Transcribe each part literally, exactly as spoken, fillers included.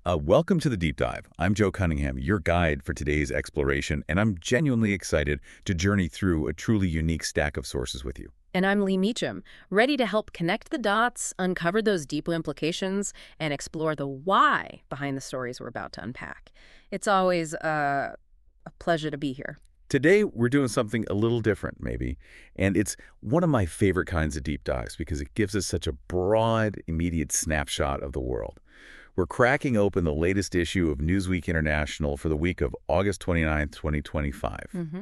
Uh, welcome to the Deep Dive. I'm Joe Cunningham, your guide for today's exploration, and I'm genuinely excited to journey through a truly unique stack of sources with you. And I'm Lee Meacham, ready to help connect the dots, uncover those deeper implications, and explore the why behind the stories we're about to unpack. It's always uh, a pleasure to be here. Today, we're doing something a little different, maybe, and it's one of my favorite kinds of deep dives because it gives us such a broad, immediate snapshot of the world. We're cracking open the latest issue of Newsweek International for the week of August twenty-ninth, twenty twenty-five. Mm-hmm.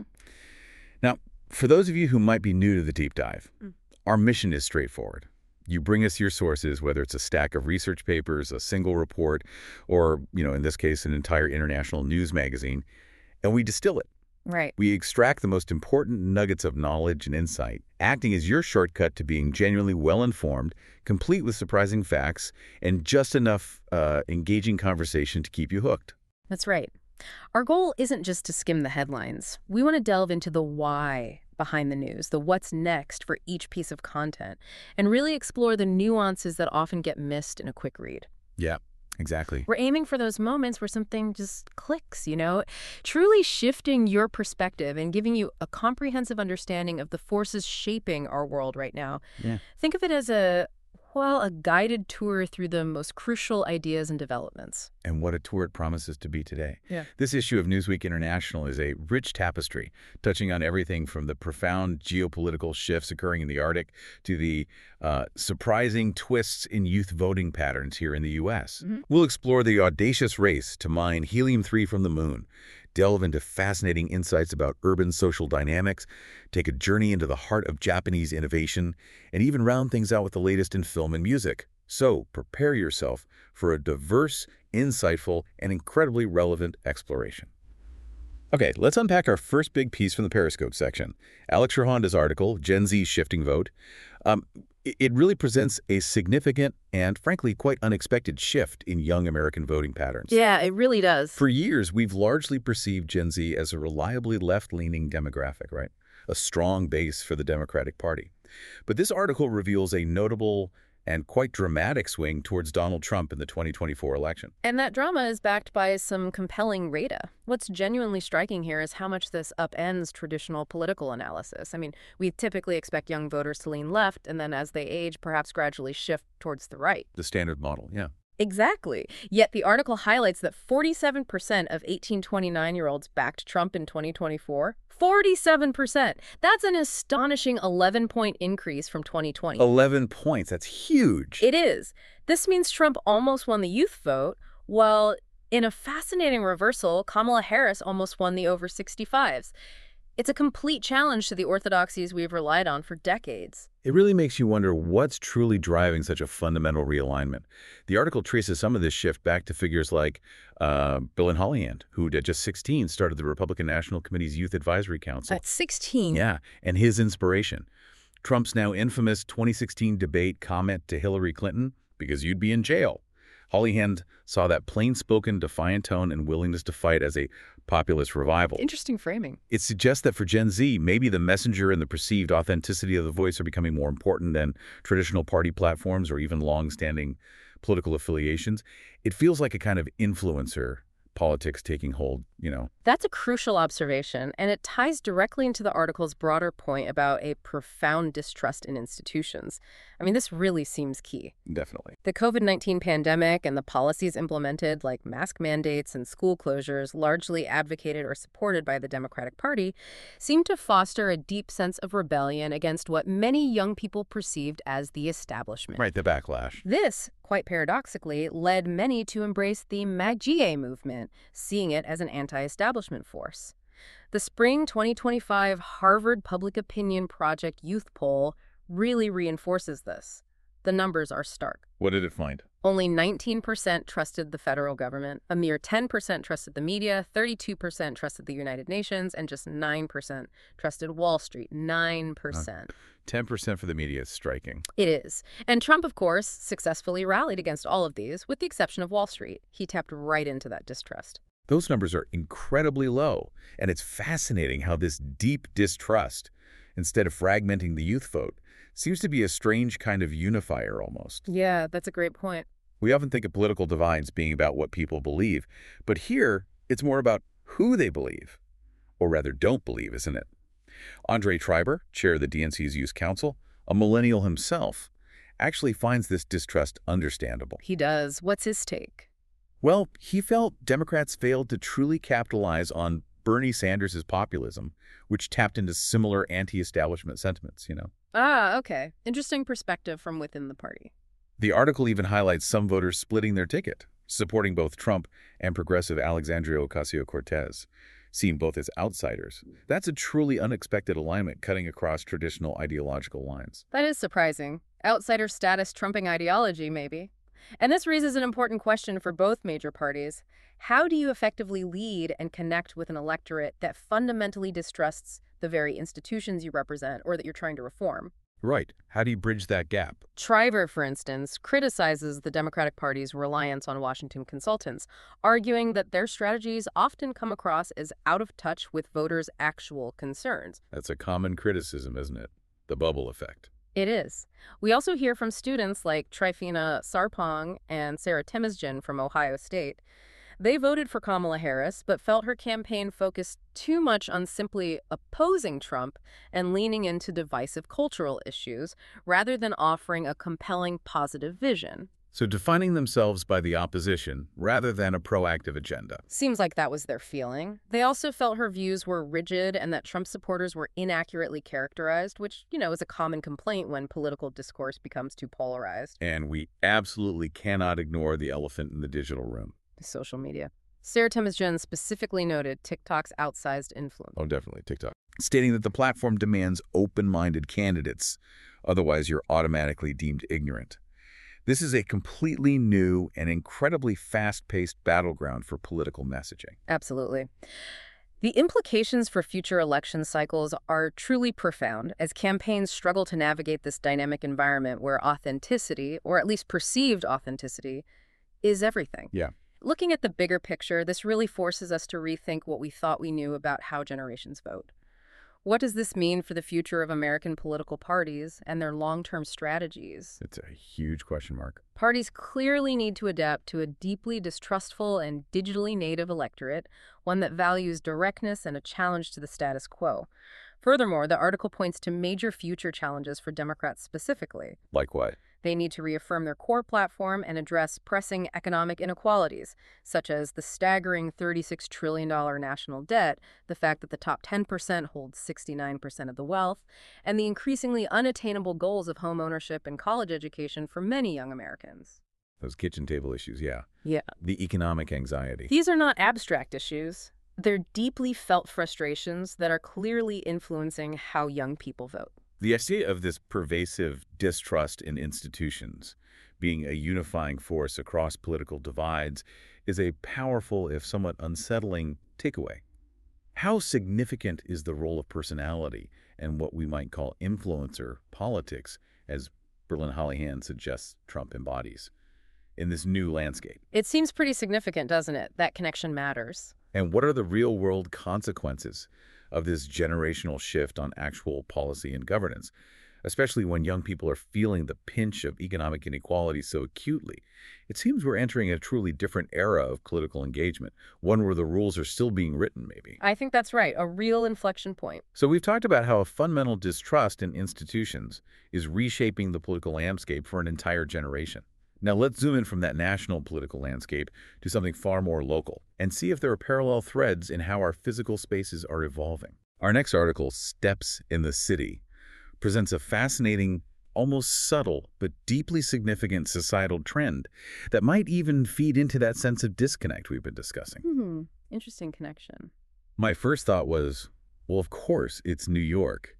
Now, for those of you who might be new to the deep dive, Mm. our mission is straightforward. You bring us your sources, whether it's a stack of research papers, a single report, or, you know, in this case, an entire international news magazine, and we distill it. Right. We extract the most important nuggets of knowledge and insight, acting as your shortcut to being genuinely well-informed, complete with surprising facts, and just enough uh, engaging conversation to keep you hooked. That's right. Our goal isn't just to skim the headlines. We want to delve into the why behind the news, the what's next for each piece of content, and really explore the nuances that often get missed in a quick read. Yeah, exactly. We're aiming for those moments where something just clicks, you know, truly shifting your perspective and giving you a comprehensive understanding of the forces shaping our world right now. Yeah. Think of it as a, well, a guided tour through the most crucial ideas and developments. And what a tour it promises to be today. Yeah. This issue of Newsweek International is a rich tapestry, touching on everything from the profound geopolitical shifts occurring in the Arctic to the uh, surprising twists in youth voting patterns here in the U S Mm-hmm. We'll explore the audacious race to mine helium three from the moon, delve into fascinating insights about urban social dynamics, take a journey into the heart of Japanese innovation, and even round things out with the latest in film and music. So prepare yourself for a diverse, insightful, and incredibly relevant exploration. Okay, let's unpack our first big piece from the Periscope section. Alex Rehonda's article, Gen Z's Shifting Vote. Um, it it really presents a significant and, frankly, quite unexpected shift in young American voting patterns. Yeah, it really does. For years, we've largely perceived Gen Z as a reliably left-leaning demographic, right? A strong base for the Democratic Party. But this article reveals a notable and quite dramatic swing towards Donald Trump in the twenty twenty-four election. And that drama is backed by some compelling data. What's genuinely striking here is how much this upends traditional political analysis. I mean, we typically expect young voters to lean left, and then as they age, perhaps gradually shift towards the right. The standard model, yeah. Exactly. Yet the article highlights that forty-seven percent of eighteen to twenty-nine-year-olds backed Trump in twenty twenty-four. forty-seven percent. That's an astonishing eleven-point increase from twenty twenty. eleven points, that's huge. It is. This means Trump almost won the youth vote, while in a fascinating reversal, Kamala Harris almost won the over sixty-fives. It's a complete challenge to the orthodoxies we've relied on for decades. It really makes you wonder what's truly driving such a fundamental realignment. The article traces some of this shift back to figures like uh, Bill and Hollyhand, who at just sixteen started the Republican National Committee's Youth Advisory Council. At sixteen? Yeah, and his inspiration. Trump's now infamous twenty sixteen debate comment to Hillary Clinton, because you'd be in jail. Hollyhand saw that plain-spoken, defiant tone and willingness to fight as a populist revival. Interesting framing. It suggests that for Gen Z, maybe the messenger and the perceived authenticity of the voice are becoming more important than traditional party platforms or even long-standing political affiliations. It feels like a kind of influencer politics taking hold, you know. That's a crucial observation, and it ties directly into the article's broader point about a profound distrust in institutions. I mean, this really seems key. Definitely. The COVID nineteen pandemic and the policies implemented, like mask mandates and school closures, largely advocated or supported by the Democratic Party, seem to foster a deep sense of rebellion against what many young people perceived as the establishment. Right, the backlash. This, quite paradoxically, led many to embrace the MAGA movement, seeing it as an anti-establishment force. The spring twenty twenty-five Harvard Public Opinion Project Youth Poll really reinforces this. The numbers are stark. What did it find? Only nineteen percent trusted the federal government, a mere ten percent trusted the media, thirty-two percent trusted the United Nations, and just nine percent trusted Wall Street. nine percent. ten percent for the media is striking. It is. And Trump, of course, successfully rallied against all of these, with the exception of Wall Street. He tapped right into that distrust. Those numbers are incredibly low, and it's fascinating how this deep distrust, instead of fragmenting the youth vote, seems to be a strange kind of unifier almost. Yeah, that's a great point. We often think of political divides being about what people believe, but here it's more about who they believe, or rather don't believe, isn't it? Andre Triber, chair of the D N C's Youth Council, a millennial himself, actually finds this distrust understandable. He does. What's his take? Well, he felt Democrats failed to truly capitalize on Bernie Sanders' populism, which tapped into similar anti-establishment sentiments, you know. Ah, okay. Interesting perspective from within the party. The article even highlights some voters splitting their ticket, supporting both Trump and progressive Alexandria Ocasio-Cortez, seen both as outsiders. That's a truly unexpected alignment cutting across traditional ideological lines. That is surprising. Outsider status trumping ideology, maybe. And this raises an important question for both major parties. How do you effectively lead and connect with an electorate that fundamentally distrusts the very institutions you represent or that you're trying to reform? Right. How do you bridge that gap? Triber, for instance, criticizes the Democratic Party's reliance on Washington consultants, arguing that their strategies often come across as out of touch with voters' actual concerns. That's a common criticism, isn't it? The bubble effect. It is. We also hear from students like Trifina Sarpong and Sarah Temesgen from Ohio State. They voted for Kamala Harris, but felt her campaign focused too much on simply opposing Trump and leaning into divisive cultural issues, rather than offering a compelling positive vision. So defining themselves by the opposition rather than a proactive agenda. Seems like that was their feeling. They also felt her views were rigid and that Trump supporters were inaccurately characterized, which, you know, is a common complaint when political discourse becomes too polarized. And we absolutely cannot ignore the elephant in the digital room. Social media. Sarah Temesgen specifically noted TikTok's outsized influence. Oh, definitely, TikTok. Stating that the platform demands open-minded candidates, otherwise you're automatically deemed ignorant. This is a completely new and incredibly fast-paced battleground for political messaging. Absolutely. The implications for future election cycles are truly profound as campaigns struggle to navigate this dynamic environment where authenticity, or at least perceived authenticity, is everything. Yeah. Looking at the bigger picture, this really forces us to rethink what we thought we knew about how generations vote. What does this mean for the future of American political parties and their long-term strategies? It's a huge question mark. Parties clearly need to adapt to a deeply distrustful and digitally native electorate, one that values directness and a challenge to the status quo. Furthermore, the article points to major future challenges for Democrats specifically. Like what? They need to reaffirm their core platform and address pressing economic inequalities, such as the staggering thirty-six trillion dollars national debt, the fact that the top ten percent holds sixty-nine percent of the wealth, and the increasingly unattainable goals of home ownership and college education for many young Americans. Those kitchen table issues, yeah. Yeah. The economic anxiety. These are not abstract issues. They're deeply felt frustrations that are clearly influencing how young people vote. The idea of this pervasive distrust in institutions being a unifying force across political divides is a powerful, if somewhat unsettling, takeaway. How significant is the role of personality and what we might call influencer politics, as Berlin Hollyhan suggests Trump embodies, in this new landscape? It seems pretty significant, doesn't it? That connection matters. And what are the real-world consequences of this generational shift on actual policy and governance, especially when young people are feeling the pinch of economic inequality so acutely? It seems we're entering a truly different era of political engagement, one where the rules are still being written, maybe. I think that's right, a real inflection point. So we've talked about how a fundamental distrust in institutions is reshaping the political landscape for an entire generation. Now let's zoom in from that national political landscape to something far more local and see if there are parallel threads in how our physical spaces are evolving. Our next article, Steps in the City, presents a fascinating, almost subtle, but deeply significant societal trend that might even feed into that sense of disconnect we've been discussing. Hmm, interesting connection. My first thought was, well, of course, it's New York.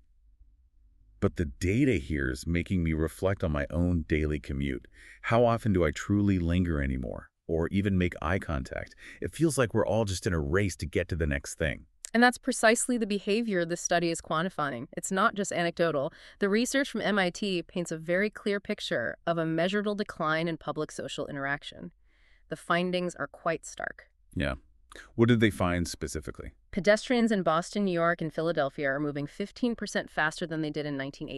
But the data here is making me reflect on my own daily commute. How often do I truly linger anymore, or even make eye contact? It feels like we're all just in a race to get to the next thing. And that's precisely the behavior this study is quantifying. It's not just anecdotal. The research from M I T paints a very clear picture of a measurable decline in public social interaction. The findings are quite stark. Yeah. What did they find specifically? Pedestrians in Boston, New York, and Philadelphia are moving fifteen percent faster than they did in nineteen eighty.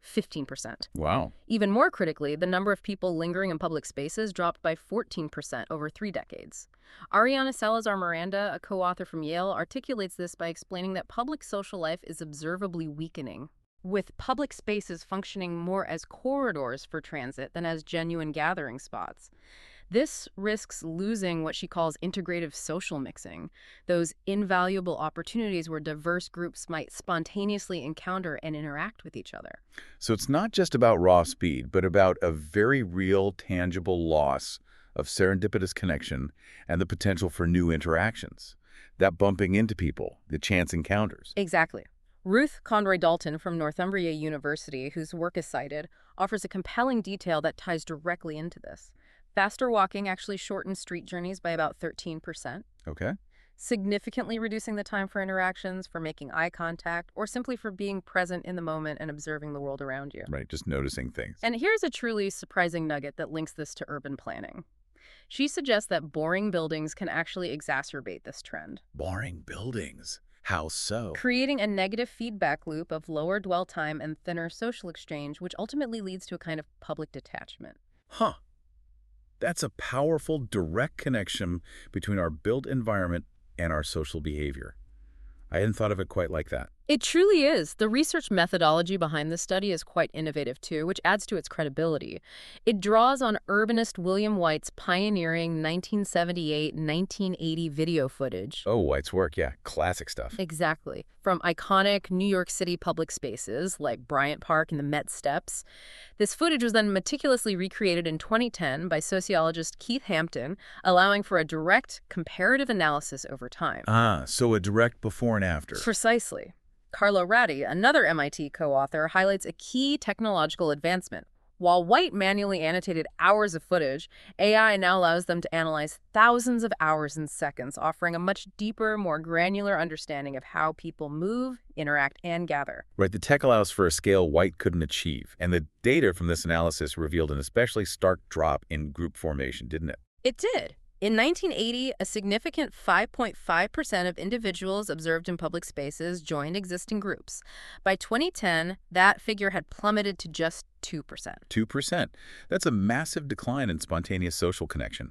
fifteen percent. Wow. Even more critically, the number of people lingering in public spaces dropped by fourteen percent over three decades. Ariana Salazar Miranda, a co-author from Yale, articulates this by explaining that public social life is observably weakening, with public spaces functioning more as corridors for transit than as genuine gathering spots. This risks losing what she calls integrative social mixing, those invaluable opportunities where diverse groups might spontaneously encounter and interact with each other. So it's not just about raw speed, but about a very real, tangible loss of serendipitous connection and the potential for new interactions. That bumping into people, the chance encounters. Exactly. Ruth Conroy Dalton from Northumbria University, whose work is cited, offers a compelling detail that ties directly into this. Faster walking actually shortens street journeys by about thirteen percent, Okay. significantly reducing the time for interactions, for making eye contact, or simply for being present in the moment and observing the world around you. Right, just noticing things. And here's a truly surprising nugget that links this to urban planning. She suggests that boring buildings can actually exacerbate this trend, Boring buildings. How so? creating a negative feedback loop of lower dwell time and thinner social exchange, which ultimately leads to a kind of public detachment. Huh. That's a powerful, direct connection between our built environment and our social behavior. I hadn't thought of it quite like that. It truly is. The research methodology behind this study is quite innovative, too, which adds to its credibility. It draws on urbanist William White's pioneering nineteen seventy-eight nineteen eighty video footage. Oh, White's work, yeah. Classic stuff. Exactly. From iconic New York City public spaces like Bryant Park and the Met Steps. This footage was then meticulously recreated in twenty ten by sociologist Keith Hampton, allowing for a direct comparative analysis over time. Ah, so a direct before and after. Precisely. Carlo Ratti, another M I T co-author, highlights a key technological advancement. While White manually annotated hours of footage, A I now allows them to analyze thousands of hours in seconds, offering a much deeper, more granular understanding of how people move, interact, and gather. Right, the tech allows for a scale White couldn't achieve, and the data from this analysis revealed an especially stark drop in group formation, didn't it? It did. In nineteen eighty, a significant five point five percent of individuals observed in public spaces joined existing groups. By twenty ten, that figure had plummeted to just two percent. two percent. That's a massive decline in spontaneous social connection.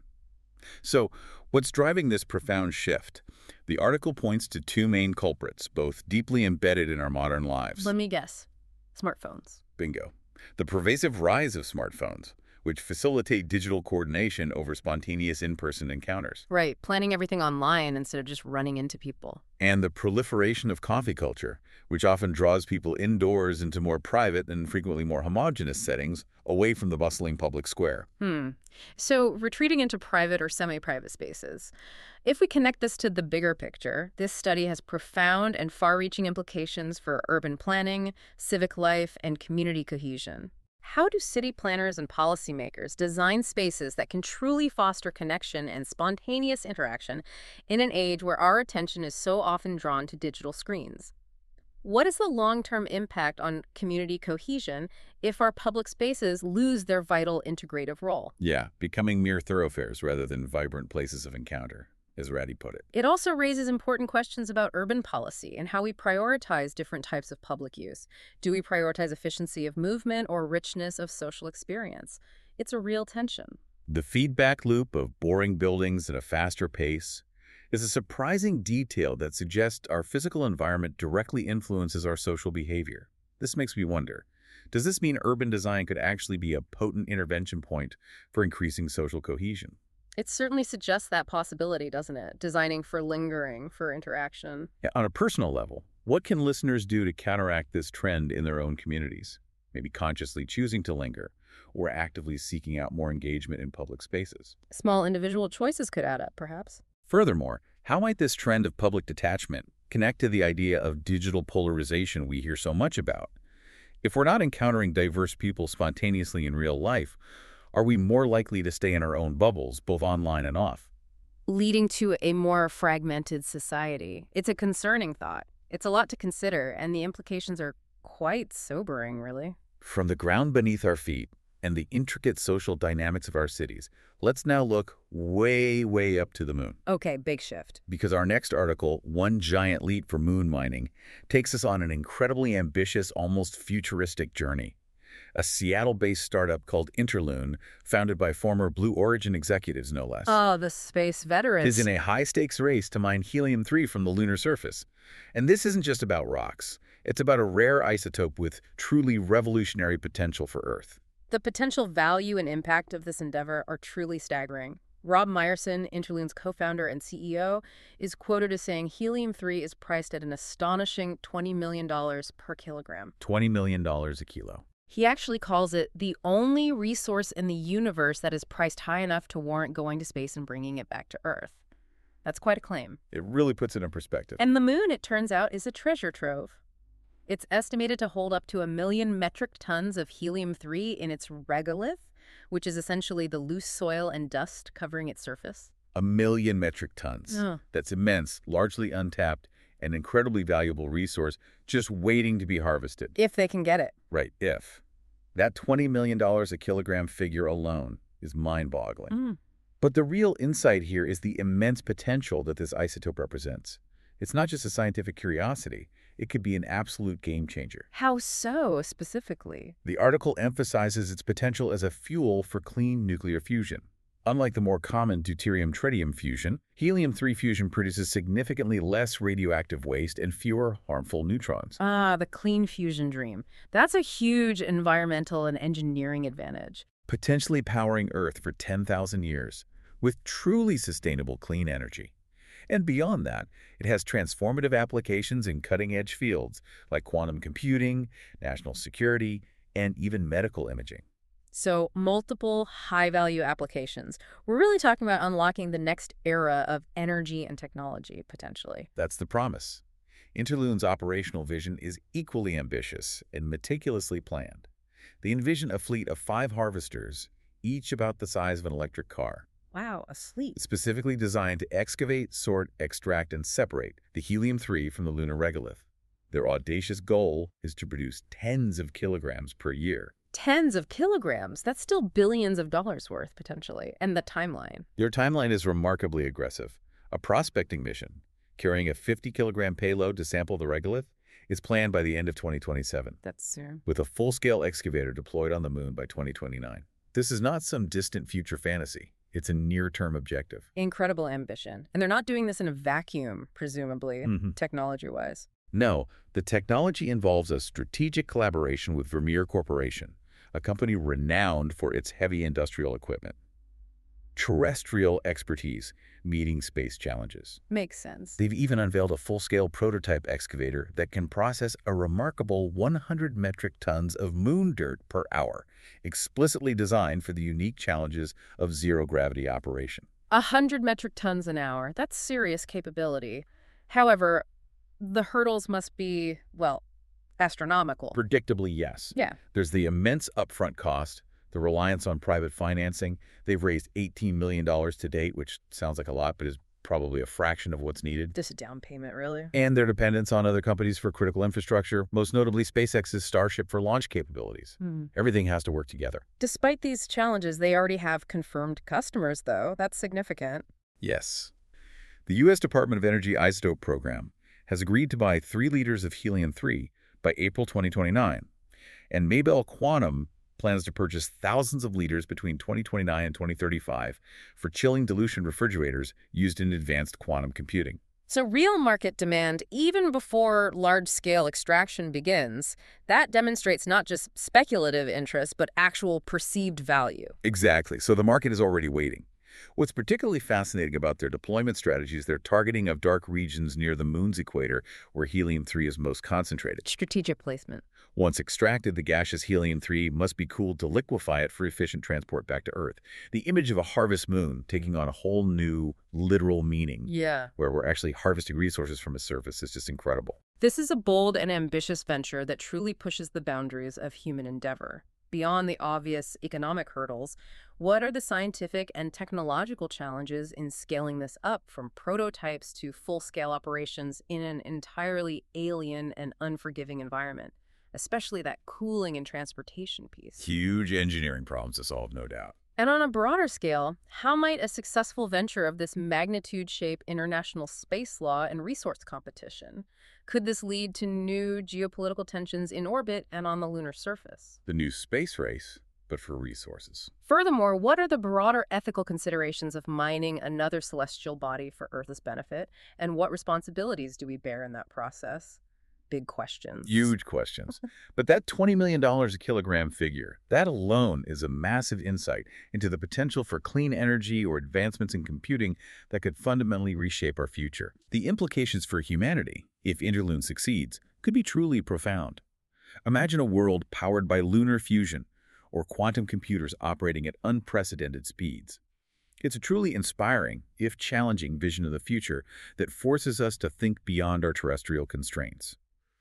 So, what's driving this profound shift? The article points to two main culprits, both deeply embedded in our modern lives. Let me guess. Smartphones. Bingo. The pervasive rise of smartphones, which facilitate digital coordination over spontaneous in-person encounters. Right, planning everything online instead of just running into people. And the proliferation of coffee culture, which often draws people indoors into more private and frequently more homogeneous settings, away from the bustling public square. Hmm. So, retreating into private or semi-private spaces. If we connect this to the bigger picture, this study has profound and far-reaching implications for urban planning, civic life, and community cohesion. How do city planners and policymakers design spaces that can truly foster connection and spontaneous interaction in an age where our attention is so often drawn to digital screens? What is the long-term impact on community cohesion if our public spaces lose their vital integrative role? Yeah, becoming mere thoroughfares rather than vibrant places of encounter, as Ratti put it. It also raises important questions about urban policy and how we prioritize different types of public use. Do we prioritize efficiency of movement or richness of social experience? It's a real tension. The feedback loop of boring buildings at a faster pace is a surprising detail that suggests our physical environment directly influences our social behavior. This makes me wonder, does this mean urban design could actually be a potent intervention point for increasing social cohesion? It certainly suggests that possibility, doesn't it? Designing for lingering, for interaction. Yeah, on a personal level, what can listeners do to counteract this trend in their own communities? Maybe consciously choosing to linger or actively seeking out more engagement in public spaces. Small individual choices could add up, perhaps. Furthermore, how might this trend of public detachment connect to the idea of digital polarization we hear so much about? If we're not encountering diverse people spontaneously in real life, are we more likely to stay in our own bubbles, both online and off? Leading to a more fragmented society. It's a concerning thought. It's a lot to consider, and the implications are quite sobering, really. From the ground beneath our feet and the intricate social dynamics of our cities, let's now look way, way up to the moon. Okay, big shift. Because our next article, One Giant Leap for Moon Mining, takes us on an incredibly ambitious, almost futuristic journey. a Seattle-based startup called Interloon, founded by former Blue Origin executives, no less, Oh, the space veterans. is in a high-stakes race to mine helium three from the lunar surface. And this isn't just about rocks. It's about a rare isotope with truly revolutionary potential for Earth. The potential value and impact of this endeavor are truly staggering. Rob Meyerson, Interloon's co-founder and C E O, is quoted as saying helium three is priced at an astonishing twenty million dollars per kilogram. twenty million dollars a kilo. He actually calls it the only resource in the universe that is priced high enough to warrant going to space and bringing it back to Earth. That's quite a claim. It really puts it in perspective. And the moon, it turns out, is a treasure trove. It's estimated to hold up to a million metric tons of helium three in its regolith, which is essentially the loose soil and dust covering its surface. A million metric tons. Oh. That's immense, largely untapped, an incredibly valuable resource just waiting to be harvested. If they can get it. Right, if. That twenty million dollars a kilogram figure alone is mind-boggling. Mm. But the real insight here is the immense potential that this isotope represents. It's not just a scientific curiosity. It could be an absolute game changer. How so, specifically? The article emphasizes its potential as a fuel for clean nuclear fusion. Unlike the more common deuterium-tritium fusion, helium three fusion produces significantly less radioactive waste and fewer harmful neutrons. Ah, the clean fusion dream. That's a huge environmental and engineering advantage. Potentially powering Earth for ten thousand years with truly sustainable clean energy. And beyond that, it has transformative applications in cutting-edge fields like quantum computing, national security, and even medical imaging. So, multiple high-value applications. We're really talking about unlocking the next era of energy and technology, potentially. That's the promise. Interloon's operational vision is equally ambitious and meticulously planned. They envision a fleet of five harvesters, each about the size of an electric car. Wow, a fleet. Specifically designed to excavate, sort, extract, and separate the helium three from the lunar regolith. Their audacious goal is to produce tens of kilograms per year. Tens of kilograms? That's still billions of dollars worth, potentially. And the timeline. Their timeline is remarkably aggressive. A prospecting mission, carrying a fifty kilogram payload to sample the regolith, is planned by the end of twenty twenty-seven. That's soon. With a full-scale excavator deployed on the moon by twenty twenty-nine. This is not some distant future fantasy. It's a near-term objective. Incredible ambition. And they're not doing this in a vacuum, presumably, Mm-hmm. technology-wise. No, the technology involves a strategic collaboration with Vermeer Corporation, a company renowned for its heavy industrial equipment. Terrestrial expertise meeting space challenges. Makes sense. They've even unveiled a full-scale prototype excavator that can process a remarkable one hundred metric tons of moon dirt per hour, explicitly designed for the unique challenges of zero-gravity operation. A hundred metric tons an hour. That's serious capability. However, the hurdles must be, well, astronomical. Predictably, yes. Yeah. There's the immense upfront cost, the reliance on private financing. They've raised eighteen million dollars to date, which sounds like a lot, but is probably a fraction of what's needed. Just a down payment, really. And their dependence on other companies for critical infrastructure, most notably SpaceX's Starship for launch capabilities. Hmm. Everything has to work together. Despite these challenges, they already have confirmed customers, though. That's significant. Yes. The U S Department of Energy Isotope Program has agreed to buy three liters of helium three by April twenty twenty-nine, and Maybell Quantum plans to purchase thousands of liters between twenty twenty-nine and twenty thirty-five for chilling dilution refrigerators used in advanced quantum computing. So real market demand, even before large-scale extraction begins, that demonstrates not just speculative interest, but actual perceived value. Exactly. So the market is already waiting. What's particularly fascinating about their deployment strategy is their targeting of dark regions near the moon's equator, where helium three is most concentrated. Strategic placement. Once extracted, the gaseous helium three must be cooled to liquefy it for efficient transport back to Earth. The image of a harvest moon taking on a whole new literal meaning, Yeah. where we're actually harvesting resources from a surface, is just incredible. This is a bold and ambitious venture that truly pushes the boundaries of human endeavor. Beyond the obvious economic hurdles, what are the scientific and technological challenges in scaling this up from prototypes to full-scale operations in an entirely alien and unforgiving environment, especially that cooling and transportation piece? Huge engineering problems to solve, no doubt. And on a broader scale, how might a successful venture of this magnitude shape international space law and resource competition? Could this lead to new geopolitical tensions in orbit and on the lunar surface? The new space race, but for resources. Furthermore, what are the broader ethical considerations of mining another celestial body for Earth's benefit, and what responsibilities do we bear in that process? Big questions. Huge questions. But that twenty million dollars a kilogram figure, that alone is a massive insight into the potential for clean energy or advancements in computing that could fundamentally reshape our future. The implications for humanity, if Interlune succeeds, could be truly profound. Imagine a world powered by lunar fusion or quantum computers operating at unprecedented speeds. It's a truly inspiring, if challenging, vision of the future that forces us to think beyond our terrestrial constraints.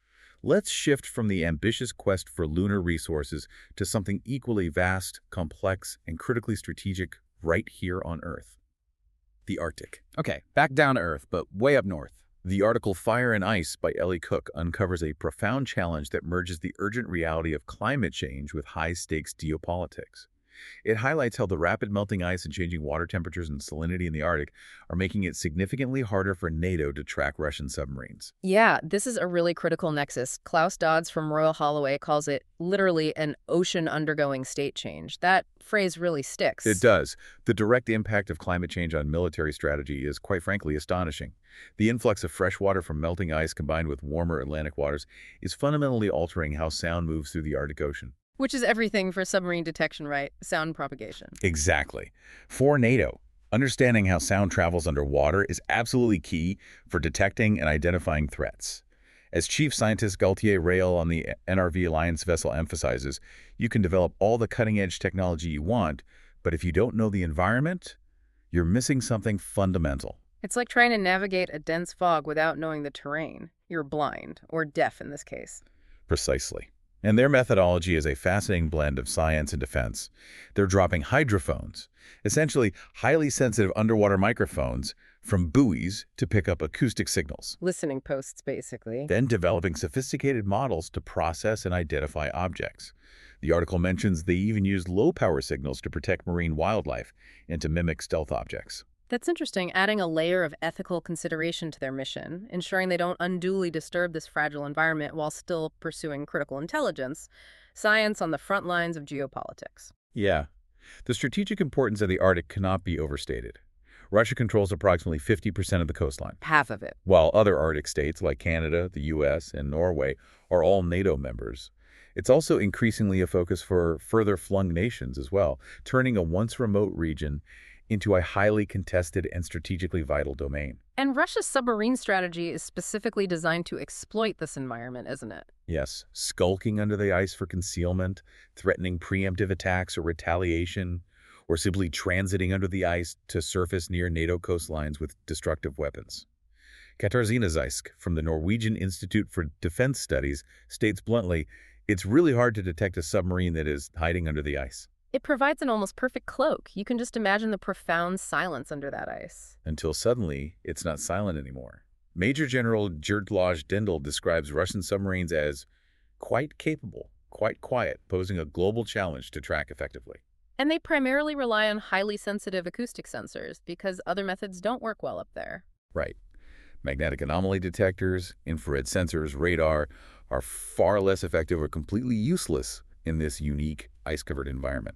Let's shift from the ambitious quest for lunar resources to something equally vast, complex, and critically strategic right here on Earth. The Arctic. Okay, back down to Earth, but way up north. The article Fire and Ice by Ellie Cook uncovers a profound challenge that merges the urgent reality of climate change with high-stakes geopolitics. It highlights how the rapid melting ice and changing water temperatures and salinity in the Arctic are making it significantly harder for NATO to track Russian submarines. Yeah, this is a really critical nexus. Klaus Dodds from Royal Holloway calls it literally an ocean undergoing state change. That phrase really sticks. It does. The direct impact of climate change on military strategy is, quite frankly, astonishing. The influx of fresh water from melting ice combined with warmer Atlantic waters is fundamentally altering how sound moves through the Arctic Ocean. Which is everything for submarine detection, right? Sound propagation. Exactly. For NATO, understanding how sound travels underwater is absolutely key for detecting and identifying threats. As Chief Scientist Gaultier Rail on the N R V Alliance vessel emphasizes, you can develop all the cutting-edge technology you want, but if you don't know the environment, you're missing something fundamental. It's like trying to navigate a dense fog without knowing the terrain. You're blind, or deaf in this case. Precisely. And their methodology is a fascinating blend of science and defense. They're dropping hydrophones, essentially highly sensitive underwater microphones, from buoys to pick up acoustic signals. Listening posts, basically. Then developing sophisticated models to process and identify objects. The article mentions they even use low-power signals to protect marine wildlife and to mimic stealth objects. That's interesting, adding a layer of ethical consideration to their mission, ensuring they don't unduly disturb this fragile environment while still pursuing critical intelligence, science on the front lines of geopolitics. Yeah. The strategic importance of the Arctic cannot be overstated. Russia controls approximately fifty percent of the coastline, Half of it. while other Arctic states like Canada, the U S, and Norway are all NATO members. It's also increasingly a focus for further flung nations as well, turning a once remote region into a highly contested and strategically vital domain. And Russia's submarine strategy is specifically designed to exploit this environment, isn't it? Yes, skulking under the ice for concealment, threatening preemptive attacks or retaliation, or simply transiting under the ice to surface near NATO coastlines with destructive weapons. Katarzyna Zysk from the Norwegian Institute for Defense Studies states bluntly, it's really hard to detect a submarine that is hiding under the ice. It provides an almost perfect cloak. You can just imagine the profound silence under that ice. Until suddenly, it's not silent anymore. Major General Gerdlaj Dindal describes Russian submarines as quite capable, quite quiet, posing a global challenge to track effectively. And they primarily rely on highly sensitive acoustic sensors because other methods don't work well up there. Right. Magnetic anomaly detectors, infrared sensors, radar are far less effective or completely useless in this unique ice-covered environment.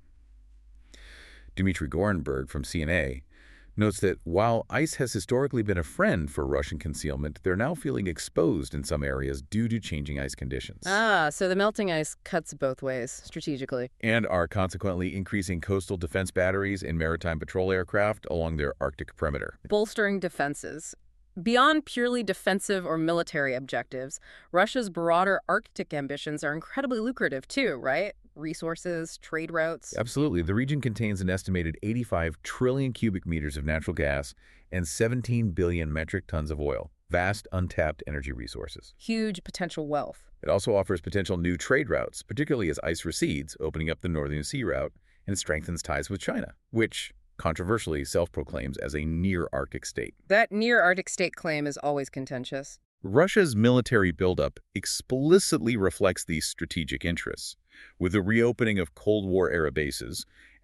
Dmitry Gorenberg from C N A notes that while ice has historically been a friend for Russian concealment, they're now feeling exposed in some areas due to changing ice conditions. Ah, so the melting ice cuts both ways, strategically. And are consequently increasing coastal defense batteries and maritime patrol aircraft along their Arctic perimeter. Bolstering defenses. Beyond purely defensive or military objectives, Russia's broader Arctic ambitions are incredibly lucrative too, right? Resources, trade routes. Absolutely. The region contains an estimated eighty-five trillion cubic meters of natural gas and seventeen billion metric tons of oil. Vast, untapped energy resources. Huge potential wealth. It also offers potential new trade routes, particularly as ice recedes, opening up the Northern Sea route, and strengthens ties with China, which controversially self-proclaims as a near-Arctic state. That near-Arctic state claim is always contentious. Russia's military buildup explicitly reflects these strategic interests, with the reopening of Cold War-era bases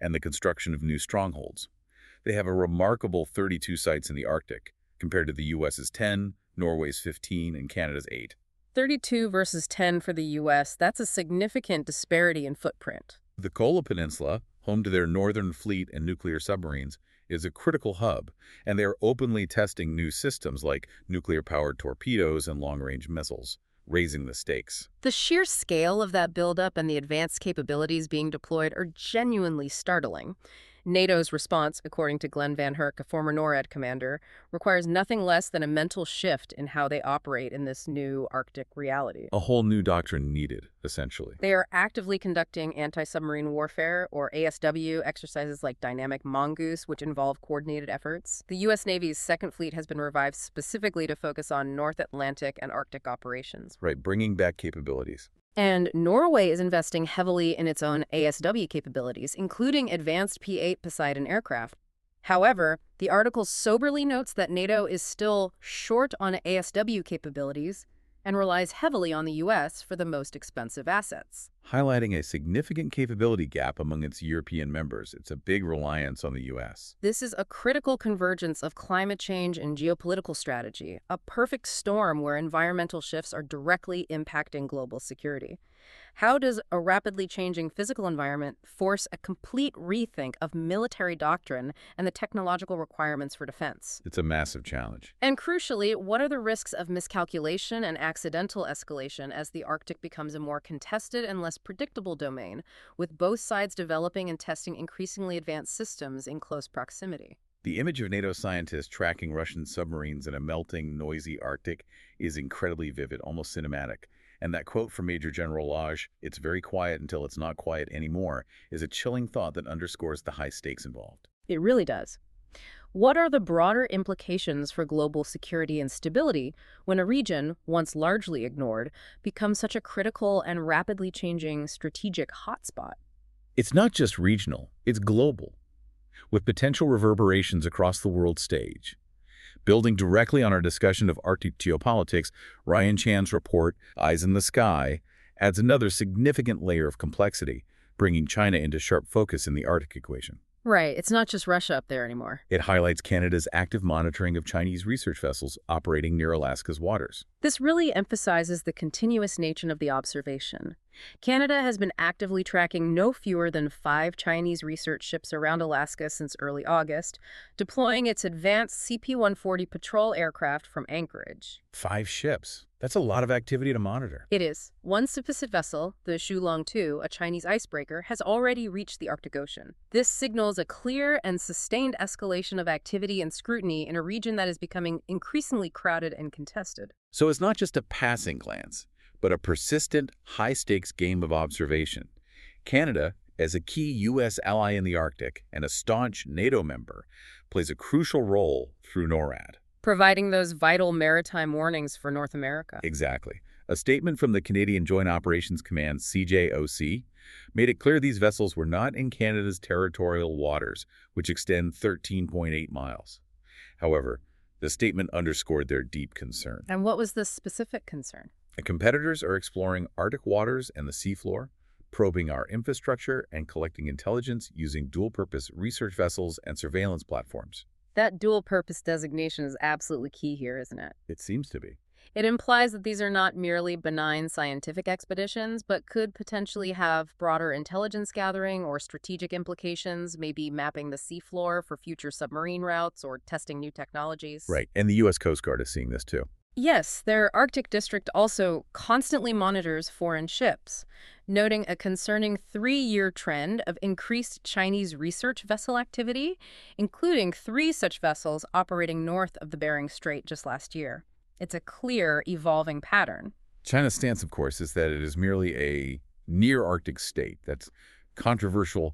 and the construction of new strongholds. They have a remarkable thirty-two sites in the Arctic, compared to the U S's ten, Norway's fifteen, and Canada's eight. thirty-two versus ten for the U S, that's a significant disparity in footprint. The Kola Peninsula, home to their Northern Fleet and nuclear submarines, is a critical hub, and they are openly testing new systems like nuclear-powered torpedoes and long-range missiles, raising the stakes. The sheer scale of that buildup and the advanced capabilities being deployed are genuinely startling. NATO's response, according to Glenn Van Herk, a former NORAD commander, requires nothing less than a mental shift in how they operate in this new Arctic reality. A whole new doctrine needed, essentially. They are actively conducting anti-submarine warfare, or A S W, exercises like Dynamic Mongoose, which involve coordinated efforts. The U S Navy's Second Fleet has been revived specifically to focus on North Atlantic and Arctic operations. Right, bringing back capabilities. And Norway is investing heavily in its own A S W capabilities, including advanced P eight Poseidon aircraft. However, the article soberly notes that NATO is still short on A S W capabilities and relies heavily on the U S for the most expensive assets. Highlighting a significant capability gap among its European members. It's a big reliance on the U S. This is a critical convergence of climate change and geopolitical strategy, a perfect storm where environmental shifts are directly impacting global security. How does a rapidly changing physical environment force a complete rethink of military doctrine and the technological requirements for defense? It's a massive challenge. And crucially, what are the risks of miscalculation and accidental escalation as the Arctic becomes a more contested and less predictable domain, with both sides developing and testing increasingly advanced systems in close proximity? The image of NATO scientists tracking Russian submarines in a melting, noisy Arctic is incredibly vivid, almost cinematic. And that quote from Major General Laj, "It's very quiet until it's not quiet anymore," is a chilling thought that underscores the high stakes involved. It really does. What are the broader implications for global security and stability when a region, once largely ignored, becomes such a critical and rapidly changing strategic hotspot? It's not just regional, it's global, with potential reverberations across the world stage. Building directly on our discussion of Arctic geopolitics, Ryan Chan's report, Eyes in the Sky, adds another significant layer of complexity, bringing China into sharp focus in the Arctic equation. Right, it's not just Russia up there anymore. It highlights Canada's active monitoring of Chinese research vessels operating near Alaska's waters. This really emphasizes the continuous nature of the observation. Canada has been actively tracking no fewer than five Chinese research ships around Alaska since early August, deploying its advanced C P one forty patrol aircraft from Anchorage. Five ships. That's a lot of activity to monitor. It is. One specific vessel, the Shulong two, a Chinese icebreaker, has already reached the Arctic Ocean. This signals a clear and sustained escalation of activity and scrutiny in a region that is becoming increasingly crowded and contested. So it's not just a passing glance, but a persistent, high-stakes game of observation. Canada, as a key U S ally in the Arctic and a staunch NATO member, plays a crucial role through NORAD. Providing those vital maritime warnings for North America. Exactly. A statement from the Canadian Joint Operations Command, C J O C, made it clear these vessels were not in Canada's territorial waters, which extend thirteen point eight miles. However, the statement underscored their deep concern. And what was the specific concern? The competitors are exploring Arctic waters and the seafloor, probing our infrastructure and collecting intelligence using dual-purpose research vessels and surveillance platforms. That dual-purpose designation is absolutely key here, isn't it? It seems to be. It implies that these are not merely benign scientific expeditions, but could potentially have broader intelligence gathering or strategic implications, maybe mapping the seafloor for future submarine routes or testing new technologies. Right, and the U S Coast Guard is seeing this too. Yes, their Arctic district also constantly monitors foreign ships, noting a concerning three-year trend of increased Chinese research vessel activity, including three such vessels operating north of the Bering Strait just last year. It's a clear, evolving pattern. China's stance, of course, is that it is merely a near-Arctic state. That's controversial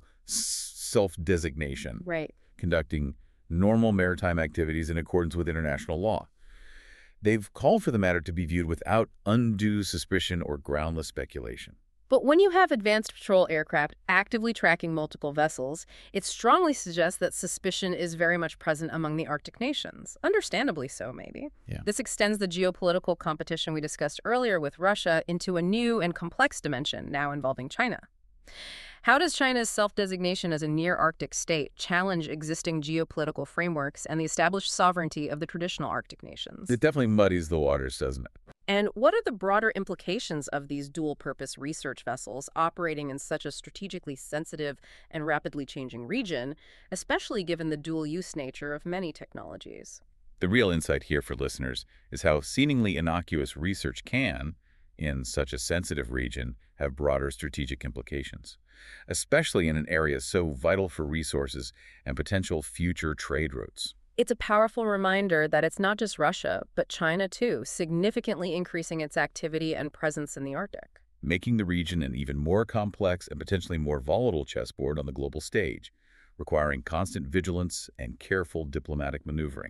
self-designation, Right. conducting normal maritime activities in accordance with international law. They've called for the matter to be viewed without undue suspicion or groundless speculation. But when you have advanced patrol aircraft actively tracking multiple vessels, it strongly suggests that suspicion is very much present among the Arctic nations. Understandably so, maybe. Yeah. This extends the geopolitical competition we discussed earlier with Russia into a new and complex dimension now involving China. How does China's self-designation as a near-Arctic state challenge existing geopolitical frameworks and the established sovereignty of the traditional Arctic nations? It definitely muddies the waters, doesn't it? And what are the broader implications of these dual-purpose research vessels operating in such a strategically sensitive and rapidly changing region, especially given the dual-use nature of many technologies? The real insight here for listeners is how seemingly innocuous research can, in such a sensitive region, have broader strategic implications, especially in an area so vital for resources and potential future trade routes. It's a powerful reminder that it's not just Russia, but China too, significantly increasing its activity and presence in the Arctic, Making the region an even more complex and potentially more volatile chessboard on the global stage, requiring constant vigilance and careful diplomatic maneuvering.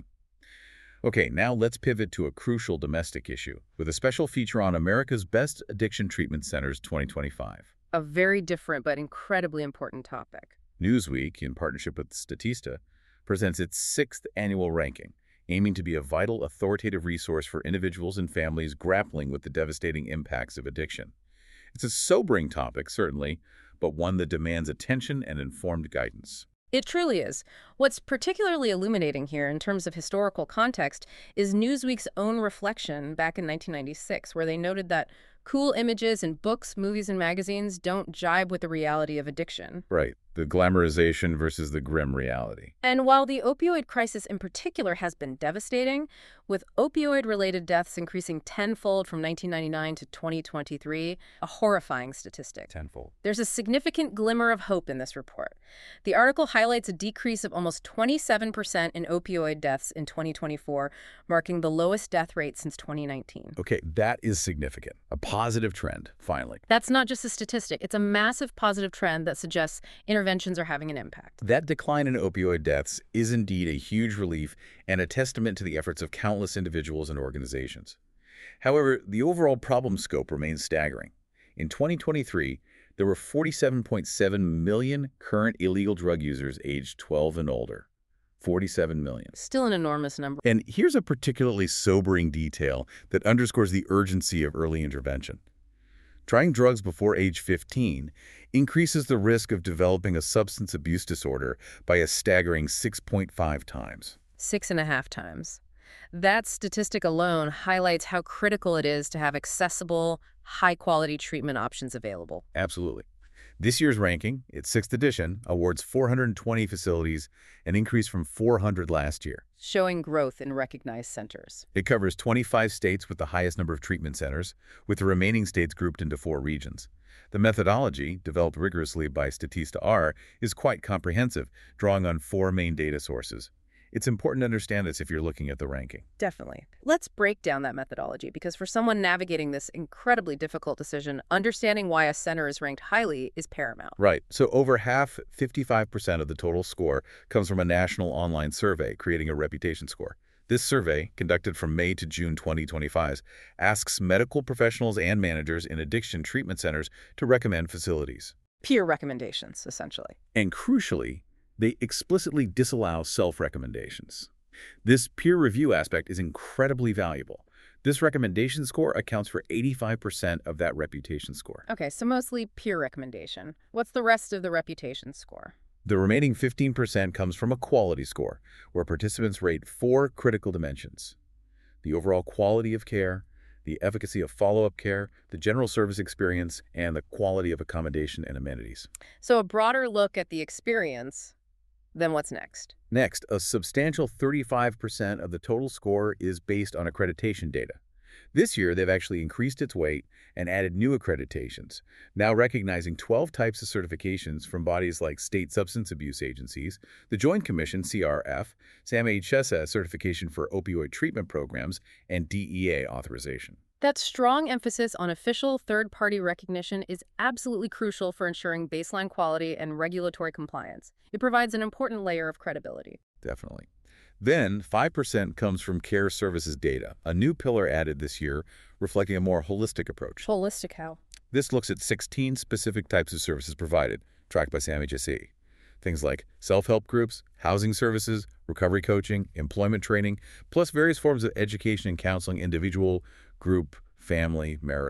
Okay, now let's pivot to a crucial domestic issue, with a special feature on America's Best Addiction Treatment Centers twenty twenty-five. a very different but incredibly important topic. Newsweek, in partnership with Statista, presents its sixth annual ranking, aiming to be a vital, authoritative resource for individuals and families grappling with the devastating impacts of addiction. It's a sobering topic, certainly, but one that demands attention and informed guidance. It truly is. What's particularly illuminating here in terms of historical context is Newsweek's own reflection back in nineteen ninety-six, where they noted that cool images in books, movies, and magazines don't jibe with the reality of addiction. Right, the glamorization versus the grim reality. And while the opioid crisis in particular has been devastating, with opioid-related deaths increasing tenfold from nineteen ninety-nine to twenty twenty-three, a horrifying statistic. Tenfold. There's a significant glimmer of hope in this report. The article highlights a decrease of almost twenty-seven percent in opioid deaths in twenty twenty-four, marking the lowest death rate since twenty nineteen. Okay, that is significant. A positive trend, finally. That's not just a statistic. It's a massive positive trend that suggests interventions are having an impact. That decline in opioid deaths is indeed a huge relief and a testament to the efforts of countless individuals and organizations. However, the overall problem scope remains staggering. In twenty twenty-three, there were forty-seven point seven million current illegal drug users aged twelve and older. forty-seven million. Still an enormous number. And here's a particularly sobering detail that underscores the urgency of early intervention. Trying drugs before age fifteen increases the risk of developing a substance abuse disorder by a staggering six point five times. Six and a half times. That statistic alone highlights how critical it is to have accessible, high-quality treatment options available. Absolutely. This year's ranking, its sixth edition, awards four hundred twenty facilities, an increase from four hundred last year. Showing growth in recognized centers. It covers twenty-five states with the highest number of treatment centers, with the remaining states grouped into four regions. The methodology, developed rigorously by Statista R, is quite comprehensive, drawing on four main data sources. It's important to understand this if you're looking at the ranking. Definitely. Let's break down that methodology, because for someone navigating this incredibly difficult decision, understanding why a center is ranked highly is paramount. Right. So over half, fifty-five percent of the total score comes from a national online survey, creating a reputation score. This survey, conducted from May to June twenty twenty-five, asks medical professionals and managers in addiction treatment centers to recommend facilities. Peer recommendations, essentially. And crucially, they explicitly disallow self-recommendations. This peer review aspect is incredibly valuable. This recommendation score accounts for eighty-five percent of that reputation score. Okay, so mostly peer recommendation. What's the rest of the reputation score? The remaining fifteen percent comes from a quality score, where participants rate four critical dimensions: the overall quality of care, the efficacy of follow-up care, the general service experience, and the quality of accommodation and amenities. So a broader look at the experience. Then what's next? Next, a substantial thirty-five percent of the total score is based on accreditation data. This year, they've actually increased its weight and added new accreditations, now recognizing twelve types of certifications from bodies like state substance abuse agencies, the Joint Commission, C R F, SAMHSA certification for opioid treatment programs, and D E A authorization. That strong emphasis on official third-party recognition is absolutely crucial for ensuring baseline quality and regulatory compliance. It provides an important layer of credibility. Definitely. Then, five percent comes from care services data, a new pillar added this year, reflecting a more holistic approach. Holistic how? This looks at sixteen specific types of services provided, tracked by SAMHSA. Things like self-help groups, housing services, recovery coaching, employment training, plus various forms of education and counseling, individual, group, family, marital.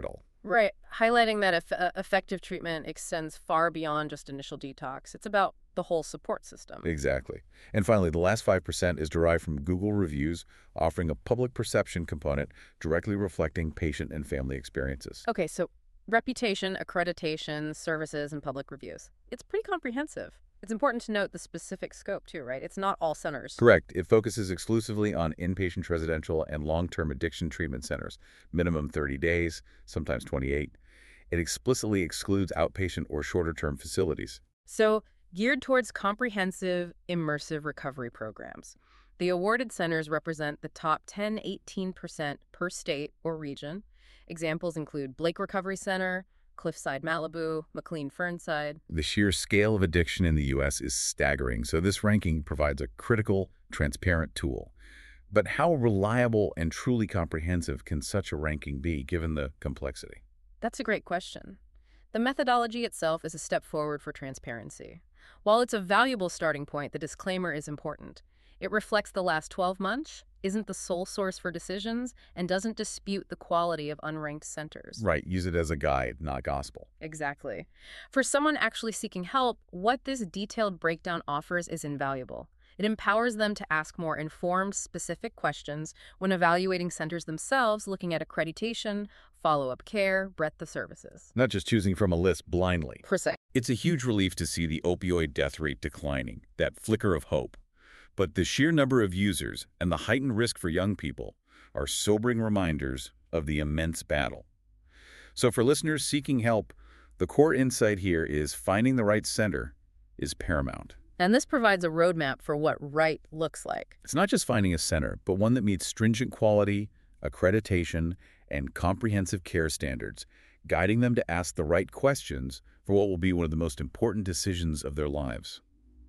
Right, highlighting that eff uh, effective treatment extends far beyond just initial detox. It's about the whole support system. Exactly. And finally, the last five percent is derived from Google reviews, offering a public perception component directly reflecting patient and family experiences. Okay, so reputation, accreditation, services, and public reviews. It's pretty comprehensive. It's important to note the specific scope, too, right? It's not all centers. Correct. It focuses exclusively on inpatient residential and long-term addiction treatment centers, minimum thirty days, sometimes twenty-eight. It explicitly excludes outpatient or shorter-term facilities. So, geared towards comprehensive, immersive recovery programs. The awarded centers represent the top ten to eighteen percent per state or region. Examples include Blake Recovery Center, Cliffside Malibu, McLean Fernside. The sheer scale of addiction in the U S is staggering, so this ranking provides a critical, transparent tool. But how reliable and truly comprehensive can such a ranking be, given the complexity? That's a great question. The methodology itself is a step forward for transparency. While it's a valuable starting point, the disclaimer is important. It reflects the last twelve months, isn't the sole source for decisions, and doesn't dispute the quality of unranked centers. Right, use it as a guide, not gospel. Exactly. For someone actually seeking help, what this detailed breakdown offers is invaluable. It empowers them to ask more informed, specific questions when evaluating centers themselves, looking at accreditation, follow-up care, breadth of services. Not just choosing from a list blindly. Precise. It's a huge relief to see the opioid death rate declining, that flicker of hope. But the sheer number of users and the heightened risk for young people are sobering reminders of the immense battle. So for listeners seeking help, the core insight here is finding the right center is paramount. And this provides a roadmap for what right looks like. It's not just finding a center, but one that meets stringent quality, accreditation, and comprehensive care standards, guiding them to ask the right questions for what will be one of the most important decisions of their lives.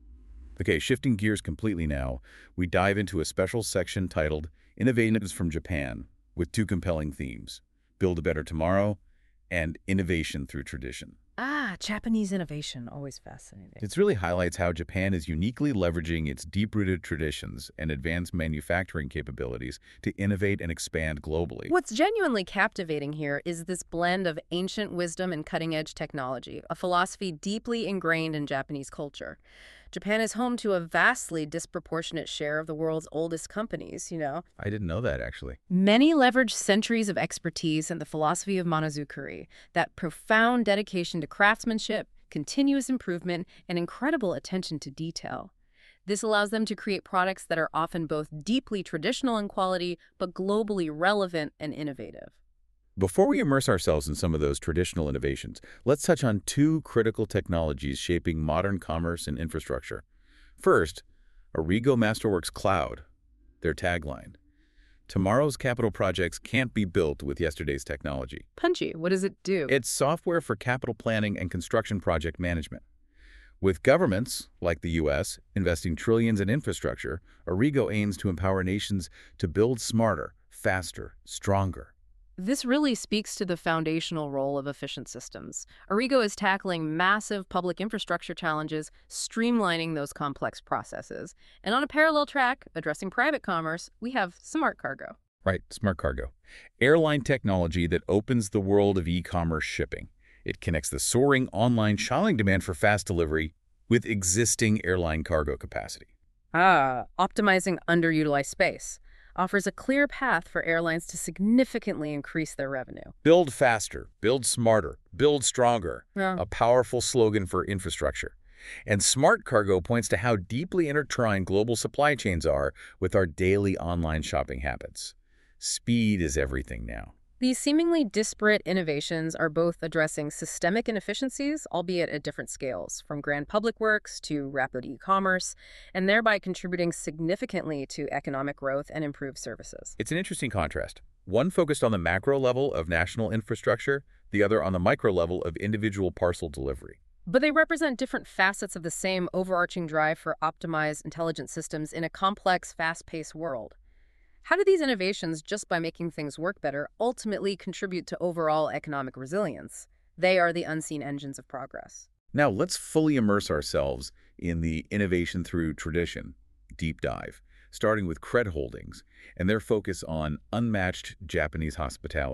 Okay, shifting gears completely now, we dive into a special section titled Innovatives from Japan, with two compelling themes: Build a Better Tomorrow and Innovation Through Tradition. Ah, Japanese innovation, always fascinating. It really highlights how Japan is uniquely leveraging its deep-rooted traditions and advanced manufacturing capabilities to innovate and expand globally. What's genuinely captivating here is this blend of ancient wisdom and cutting-edge technology, a philosophy deeply ingrained in Japanese culture. Japan is home to a vastly disproportionate share of the world's oldest companies, you know. I didn't know that, actually. Many leverage centuries of expertise and the philosophy of Monozukuri, that profound dedication to craftsmanship, continuous improvement, and incredible attention to detail. This allows them to create products that are often both deeply traditional in quality, but globally relevant and innovative. Before we immerse ourselves in some of those traditional innovations, let's touch on two critical technologies shaping modern commerce and infrastructure. First, Arrigo Masterworks Cloud, their tagline. Tomorrow's capital projects can't be built with yesterday's technology. Punchy, what does it do? It's software for capital planning and construction project management. With governments, like the U S, investing trillions in infrastructure, Arrigo aims to empower nations to build smarter, faster, stronger. This really speaks to the foundational role of efficient systems. Arrigo is tackling massive public infrastructure challenges, streamlining those complex processes. And on a parallel track, addressing private commerce, we have Smart Cargo. Right, Smart Cargo. Airline technology that opens the world of e-commerce shipping. It connects the soaring online shopping demand for fast delivery with existing airline cargo capacity. Ah, optimizing underutilized space. Offers a clear path for airlines to significantly increase their revenue. Build faster, build smarter, build stronger. Yeah. A powerful slogan for infrastructure. And Smart Cargo points to how deeply intertwined global supply chains are with our daily online shopping habits. Speed is everything now. These seemingly disparate innovations are both addressing systemic inefficiencies, albeit at different scales, from grand public works to rapid e-commerce, and thereby contributing significantly to economic growth and improved services. It's an interesting contrast. One focused on the macro level of national infrastructure, the other on the micro level of individual parcel delivery. But they represent different facets of the same overarching drive for optimized intelligent systems in a complex, fast-paced world. How do these innovations, just by making things work better, ultimately contribute to overall economic resilience? They are the unseen engines of progress. Now, let's fully immerse ourselves in the innovation through tradition deep dive, starting with Cred Holdings and their focus on unmatched Japanese hospitality.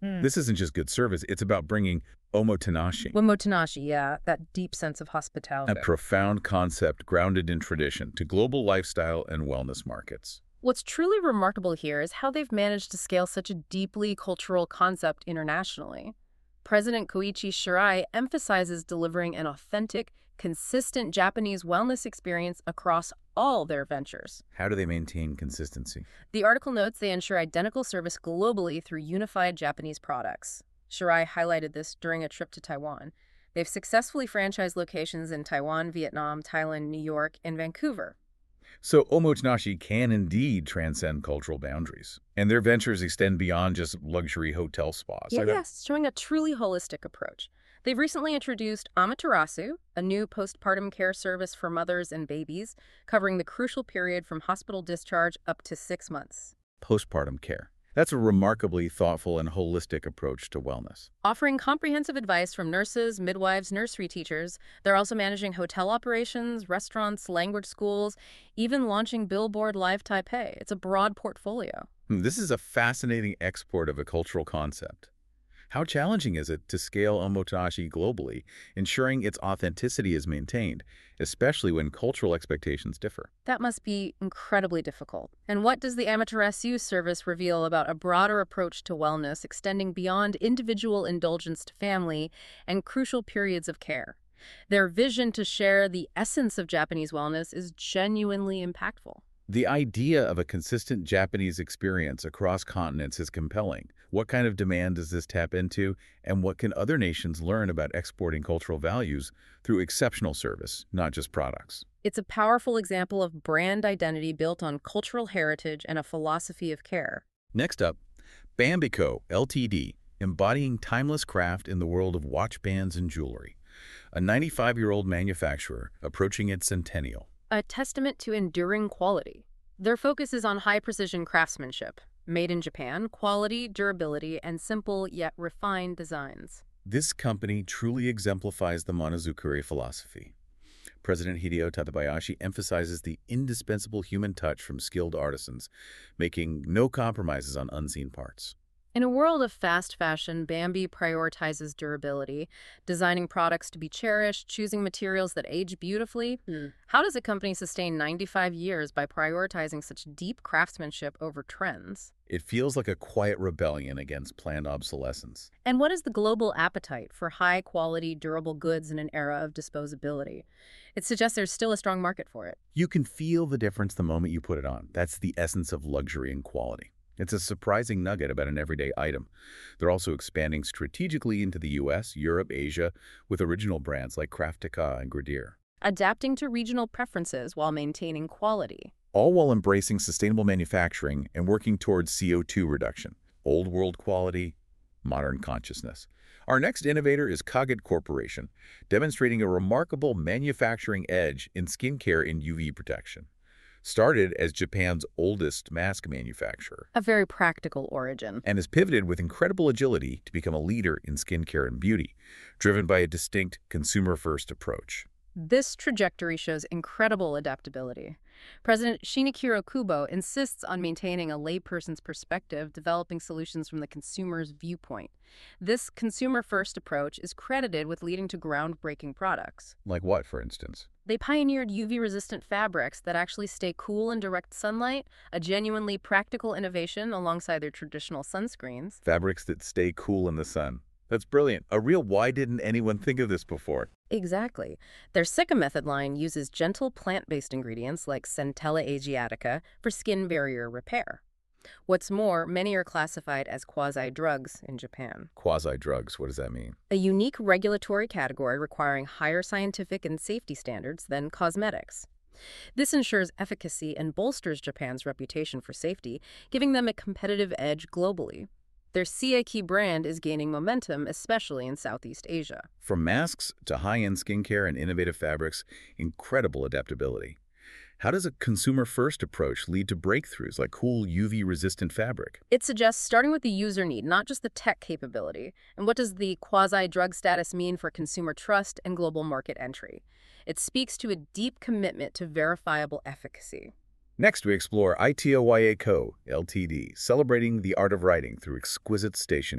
This isn't just good service, it's about bringing omotenashi, Wimotanashi, yeah, that deep sense of a hospitality. profound concept grounded in tradition, to global lifestyle and wellness markets. What's truly remarkable here is how they've managed to scale such a deeply cultural concept internationally. President Koichi Shirai emphasizes delivering an authentic, consistent Japanese wellness experience across all their ventures. How do they maintain consistency? The article notes they ensure identical service globally through unified Japanese products. Shirai highlighted this during a trip to Taiwan. They've successfully franchised locations in Taiwan, Vietnam, Thailand, New York, and Vancouver. So omotenashi can indeed transcend cultural boundaries, and their ventures extend beyond just luxury hotel spas. Yeah, Like that- yes, showing a truly holistic approach. They've recently introduced Amaterasu, a new postpartum care service for mothers and babies, covering the crucial period from hospital discharge up to six months. Postpartum care. That's a remarkably thoughtful and holistic approach to wellness. Offering comprehensive advice from nurses, midwives, nursery teachers, they're also managing hotel operations, restaurants, language schools, even launching Billboard Live Taipei. It's a broad portfolio. Hmm, This is a fascinating export of a cultural concept. How challenging is it to scale omotenashi globally, ensuring its authenticity is maintained, especially when cultural expectations differ? That must be incredibly difficult. And what does the Amaterasu service reveal about a broader approach to wellness extending beyond individual indulgence to family and crucial periods of care? Their vision to share the essence of Japanese wellness is genuinely impactful. The idea of a consistent Japanese experience across continents is compelling. What kind of demand does this tap into, and what can other nations learn about exporting cultural values through exceptional service, not just products? It's a powerful example of brand identity built on cultural heritage and a philosophy of care. Next up, Bambico Limited, embodying timeless craft in the world of watch bands and jewelry. A ninety-five-year-old manufacturer approaching its centennial. A testament to enduring quality. Their focus is on high-precision craftsmanship, made in Japan, quality, durability, and simple yet refined designs. This company truly exemplifies the Monozukuri philosophy. President Hideo Tadabayashi emphasizes the indispensable human touch from skilled artisans, making no compromises on unseen parts. In a world of fast fashion, Bambi prioritizes durability, designing products to be cherished, choosing materials that age beautifully. Hmm. How does a company sustain ninety-five years by prioritizing such deep craftsmanship over trends? It feels like a quiet rebellion against planned obsolescence. And what is the global appetite for high-quality, durable goods in an era of disposability? It suggests there's still a strong market for it. You can feel the difference the moment you put it on. That's the essence of luxury and quality. It's a surprising nugget about an everyday item. They're also expanding strategically into the U S, Europe, Asia, with original brands like Craftica and Gradier. Adapting to regional preferences while maintaining quality. All while embracing sustainable manufacturing and working towards C O two reduction. Old world quality, modern consciousness. Our next innovator is Kaged Corporation, demonstrating a remarkable manufacturing edge in skincare and U V protection. Started as Japan's oldest mask manufacturer, A very practical origin. and has pivoted with incredible agility to become a leader in skincare and beauty, driven by a distinct consumer-first approach. This trajectory shows incredible adaptability. President Shinichiro Kubo insists on maintaining a layperson's perspective, developing solutions from the consumer's viewpoint. This consumer-first approach is credited with leading to groundbreaking products. Like what, for instance? They pioneered U V-resistant fabrics that actually stay cool in direct sunlight, a genuinely practical innovation alongside their traditional sunscreens. Fabrics that stay cool in the sun. That's brilliant. A real why didn't anyone think of this before? Exactly. Their Sika Method line uses gentle plant-based ingredients like Centella asiatica for skin barrier repair. What's more, many are classified as quasi-drugs in Japan, Quasi-drugs, what does that mean? a unique regulatory category requiring higher scientific and safety standards than cosmetics. This ensures efficacy and bolsters Japan's reputation for safety, giving them a competitive edge globally. Their Seiki brand is gaining momentum, especially in Southeast Asia. From masks to high-end skincare and innovative fabrics, incredible adaptability. How does a consumer-first approach lead to breakthroughs like cool U V-resistant fabric? It suggests starting with the user need, not just the tech capability. And what does the quasi-drug status mean for consumer trust and global market entry? It speaks to a deep commitment to verifiable efficacy. Next, we explore Itoya Co., Limited, celebrating the art of writing through exquisite stationery.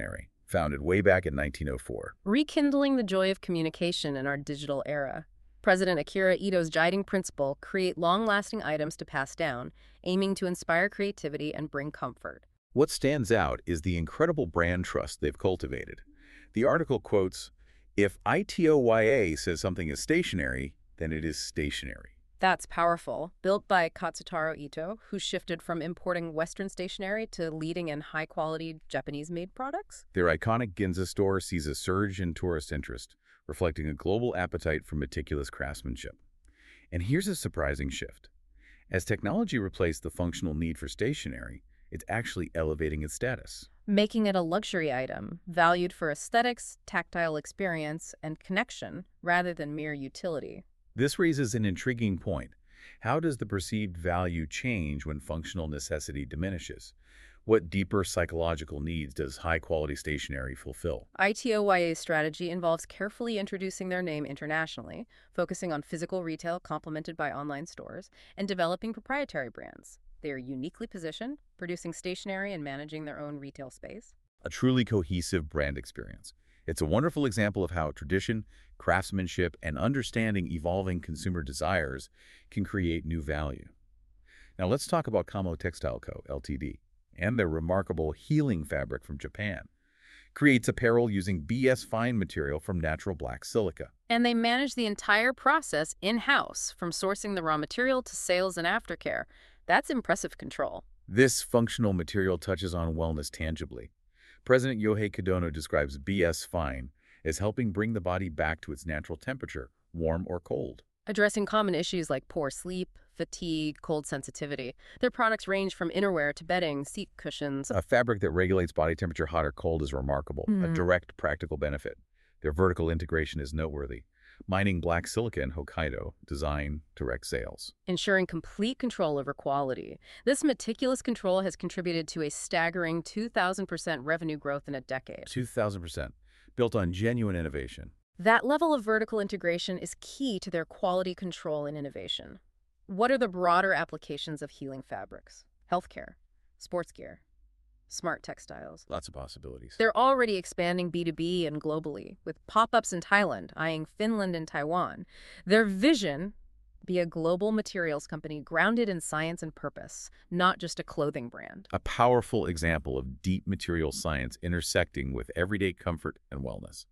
founded way back in nineteen oh four. Rekindling the joy of communication in our digital era. President Akira Ito's guiding principle, create long-lasting items to pass down, aiming to inspire creativity and bring comfort. What stands out is the incredible brand trust they've cultivated. The article quotes, "If I T O Y A says something is stationary, then it is stationary." That's powerful. Built by Katsutaro Ito, who shifted from importing Western stationery to leading in high-quality Japanese-made products. Their iconic Ginza store sees a surge in tourist interest, reflecting a global appetite for meticulous craftsmanship. And here's a surprising shift. As technology replaced the functional need for stationery, it's actually elevating its status. Making it a luxury item, valued for aesthetics, tactile experience, and connection, rather than mere utility. This raises an intriguing point. How does the perceived value change when functional necessity diminishes? What deeper psychological needs does high-quality stationery fulfill? I T O Y A's strategy involves carefully introducing their name internationally, focusing on physical retail complemented by online stores, and developing proprietary brands. They are uniquely positioned, producing stationery and managing their own retail space. A truly cohesive brand experience. It's a wonderful example of how tradition, craftsmanship, and understanding evolving consumer desires can create new value. Now let's talk about Kamo Textile Co., Limited, and their remarkable healing fabric from Japan. Creates apparel using B S fine material from natural black silica. And they manage the entire process in-house, from sourcing the raw material to sales and aftercare. That's impressive control. This functional material touches on wellness tangibly. President Yohei Kodono describes B S fine as helping bring the body back to its natural temperature, warm or cold. Addressing common issues like poor sleep, fatigue, cold sensitivity. Their products range from innerwear to bedding, seat cushions. A fabric that regulates body temperature hot or cold is remarkable, Mm. a direct practical benefit. Their vertical integration is noteworthy. Mining black silica in Hokkaido, design, direct sales. Ensuring complete control over quality. This meticulous control has contributed to a staggering two thousand percent revenue growth in a decade. two thousand percent, built on genuine innovation. That level of vertical integration is key to their quality control and innovation. What are the broader applications of healing fabrics? Healthcare, sports gear, smart textiles. Lots of possibilities. They're already expanding B two B and globally, with pop-ups in Thailand, eyeing Finland and Taiwan. Their vision, be a global materials company grounded in science and purpose, not just a clothing brand. A powerful example of deep material science intersecting with everyday comfort and wellness.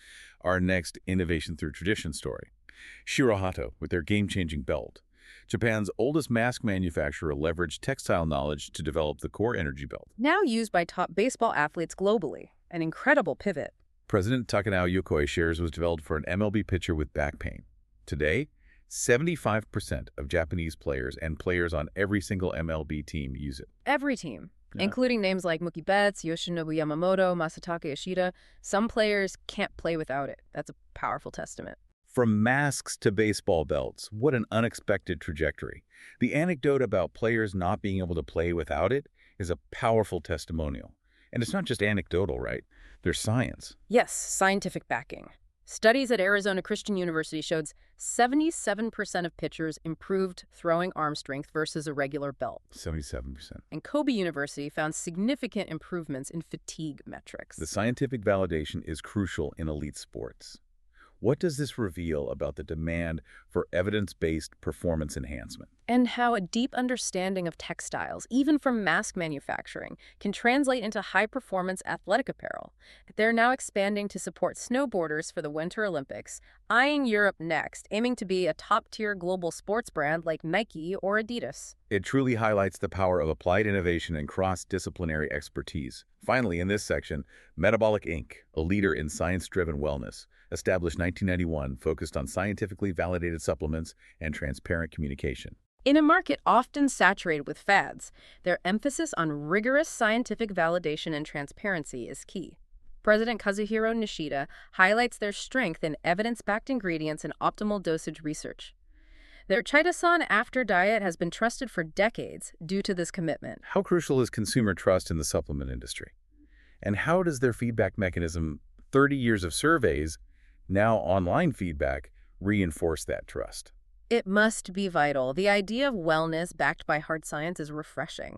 Our next innovation through tradition story. Shirohato with their game-changing belt. Japan's oldest mask manufacturer leveraged textile knowledge to develop the core energy belt. Now used by top baseball athletes globally. An incredible pivot. President Takanao Yokoi shares was developed for an M L B pitcher with back pain. Today, seventy-five percent of Japanese players and players on every single M L B team use it. Every team, Yeah. including names like Mookie Betts, Yoshinobu Yamamoto, Masataka Yoshida. Some players can't play without it. That's a powerful testament. From masks to baseball belts, what an unexpected trajectory. The anecdote about players not being able to play without it is a powerful testimonial. And it's not just anecdotal, right? There's science. Yes, scientific backing. Studies at Arizona Christian University showed seventy-seven percent of pitchers improved throwing arm strength versus a regular belt. seventy-seven percent. And Kobe University found significant improvements in fatigue metrics. The scientific validation is crucial in elite sports. What does this reveal about the demand for evidence-based performance enhancement? And how a deep understanding of textiles, even from mask manufacturing, can translate into high-performance athletic apparel. They're now expanding to support snowboarders for the Winter Olympics, eyeing Europe next, aiming to be a top-tier global sports brand like Nike or Adidas. It truly highlights the power of applied innovation and cross-disciplinary expertise. Finally, in this section, Metabolic Incorporated, a leader in science-driven wellness, established nineteen ninety-one, focused on scientifically validated supplements and transparent communication. In a market often saturated with fads, their emphasis on rigorous scientific validation and transparency is key. President Kazuhiro Nishida highlights their strength in evidence-backed ingredients and optimal dosage research. Their Chitasan After diet has been trusted for decades due to this commitment. How crucial is consumer trust in the supplement industry? And how does their feedback mechanism, thirty years of surveys, now online feedback, reinforce that trust? It must be vital. The idea of wellness backed by hard science is refreshing.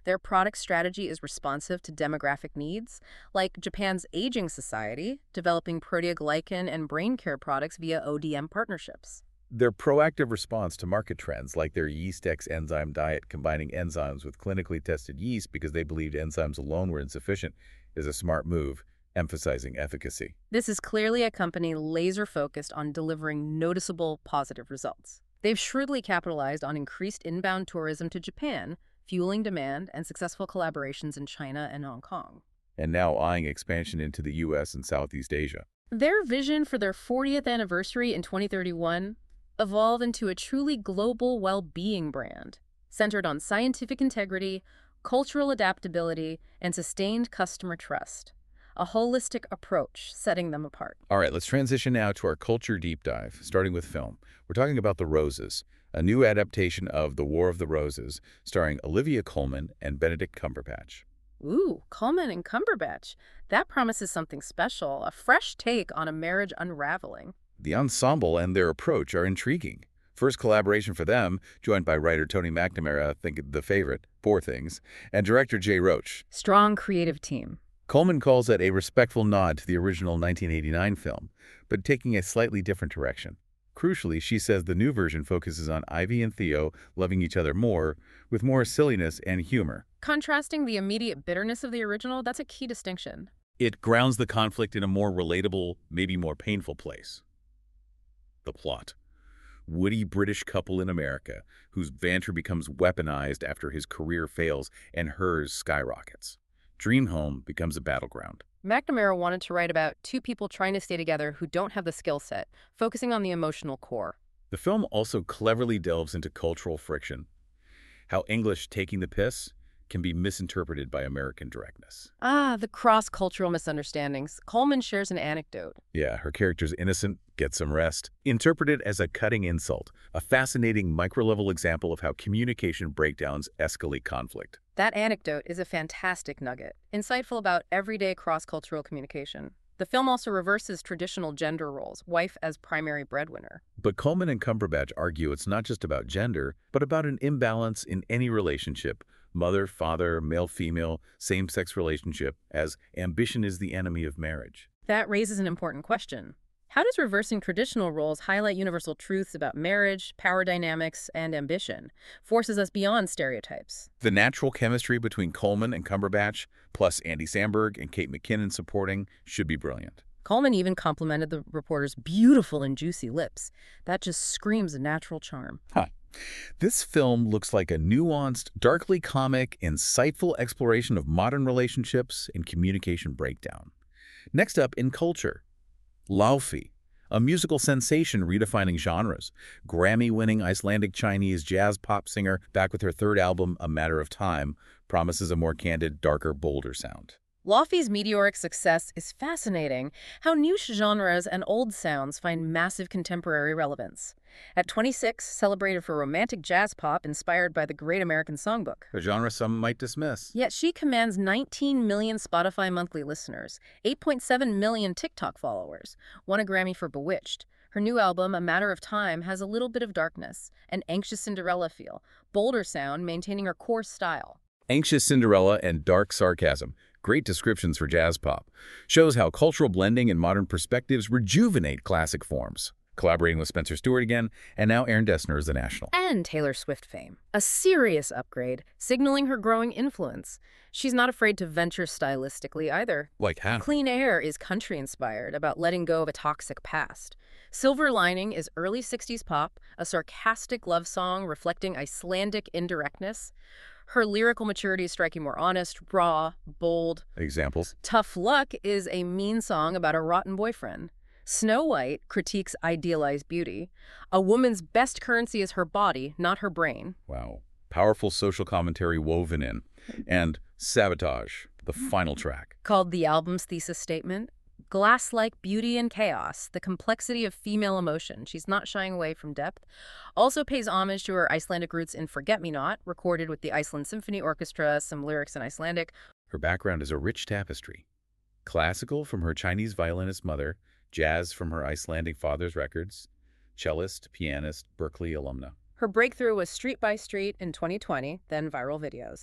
Their product strategy is responsive to demographic needs, like Japan's aging society, developing proteoglycan and brain care products via O D M partnerships. Their proactive response to market trends, like their YeastX enzyme diet combining enzymes with clinically tested yeast because they believed enzymes alone were insufficient, is a smart move, emphasizing efficacy. This is clearly a company laser-focused on delivering noticeable positive results. They've shrewdly capitalized on increased inbound tourism to Japan, fueling demand and successful collaborations in China and Hong Kong. And now eyeing expansion into the U S and Southeast Asia. Their vision for their fortieth anniversary in twenty thirty-one evolved into a truly global well-being brand, centered on scientific integrity, cultural adaptability, and sustained customer trust. A holistic approach setting them apart. All right, let's transition now to our culture deep dive, starting with film. We're talking about The Roses, a new adaptation of The War of the Roses, starring Olivia Colman and Benedict Cumberbatch. Ooh, Colman and Cumberbatch. That promises something special, a fresh take on a marriage unraveling. The ensemble and their approach are intriguing. First collaboration for them, joined by writer Tony McNamara, think The Favorite, Poor Things, and director Jay Roach. Strong creative team. Colman calls it a respectful nod to the original nineteen eighty-nine film, but taking a slightly different direction. Crucially, she says the new version focuses on Ivy and Theo loving each other more, with more silliness and humor. Contrasting the immediate bitterness of the original, that's a key distinction. It grounds the conflict in a more relatable, maybe more painful place. The plot. Woody British couple in America, whose banter becomes weaponized after his career fails and hers skyrockets. Dream home becomes a battleground. McNamara wanted to write about two people trying to stay together who don't have the skill set, focusing on the emotional core. The film also cleverly delves into cultural friction, how English taking the piss can be misinterpreted by American directness. Ah, the cross-cultural misunderstandings. Colman shares an anecdote. Yeah, her character's innocent, get some rest. Interpreted as a cutting insult, a fascinating micro-level example of how communication breakdowns escalate conflict. That anecdote is a fantastic nugget, insightful about everyday cross-cultural communication. The film also reverses traditional gender roles, wife as primary breadwinner. But Colman and Cumberbatch argue it's not just about gender, but about an imbalance in any relationship, mother, father, male-female, same-sex relationship, as ambition is the enemy of marriage. That raises an important question. How does reversing traditional roles highlight universal truths about marriage, power dynamics, and ambition? Forces us beyond stereotypes. The natural chemistry between Colman and Cumberbatch, plus Andy Samberg and Kate McKinnon supporting, should be brilliant. Colman even complimented the reporter's beautiful and juicy lips. That just screams a natural charm. Huh. This film looks like a nuanced, darkly comic, insightful exploration of modern relationships and communication breakdown. Next up, in culture. Laufey, a musical sensation redefining genres. Grammy-winning Icelandic Chinese jazz pop singer, back with her third album, A Matter of Time, promises a more candid, darker, bolder sound. Laufey's meteoric success is fascinating, how niche genres and old sounds find massive contemporary relevance. At twenty-six, celebrated for romantic jazz pop inspired by the Great American Songbook. A genre some might dismiss. Yet she commands nineteen million Spotify monthly listeners, eight point seven million TikTok followers, won a Grammy for Bewitched. Her new album, A Matter of Time, has a little bit of darkness, an anxious Cinderella feel, bolder sound maintaining her core style. Anxious Cinderella and dark sarcasm. Great descriptions for jazz pop. Shows how cultural blending and modern perspectives rejuvenate classic forms. Collaborating with Spencer Stewart again, and now Aaron Dessner as The National. And Taylor Swift fame. A serious upgrade, signaling her growing influence. She's not afraid to venture stylistically either. Like how? Clean Air is country-inspired, about letting go of a toxic past. Silver Lining is early sixties pop, a sarcastic love song reflecting Icelandic indirectness. Her lyrical maturity is striking more honest, raw, bold. Examples? Tough Luck is a mean song about a rotten boyfriend. Snow White critiques idealized beauty. A woman's best currency is her body, not her brain. Wow. Powerful social commentary woven in. And Sabotage, the final track. Called the album's thesis statement. Glass-like beauty and chaos, the complexity of female emotion. She's not shying away from depth. Also pays homage to her Icelandic roots in Forget Me Not, recorded with the Iceland Symphony Orchestra, some lyrics in Icelandic. Her background is a rich tapestry. Classical from her Chinese violinist mother, jazz from her Icelandic father's records, cellist, pianist, Berklee alumna. Her breakthrough was Street by Street in twenty twenty, then viral videos.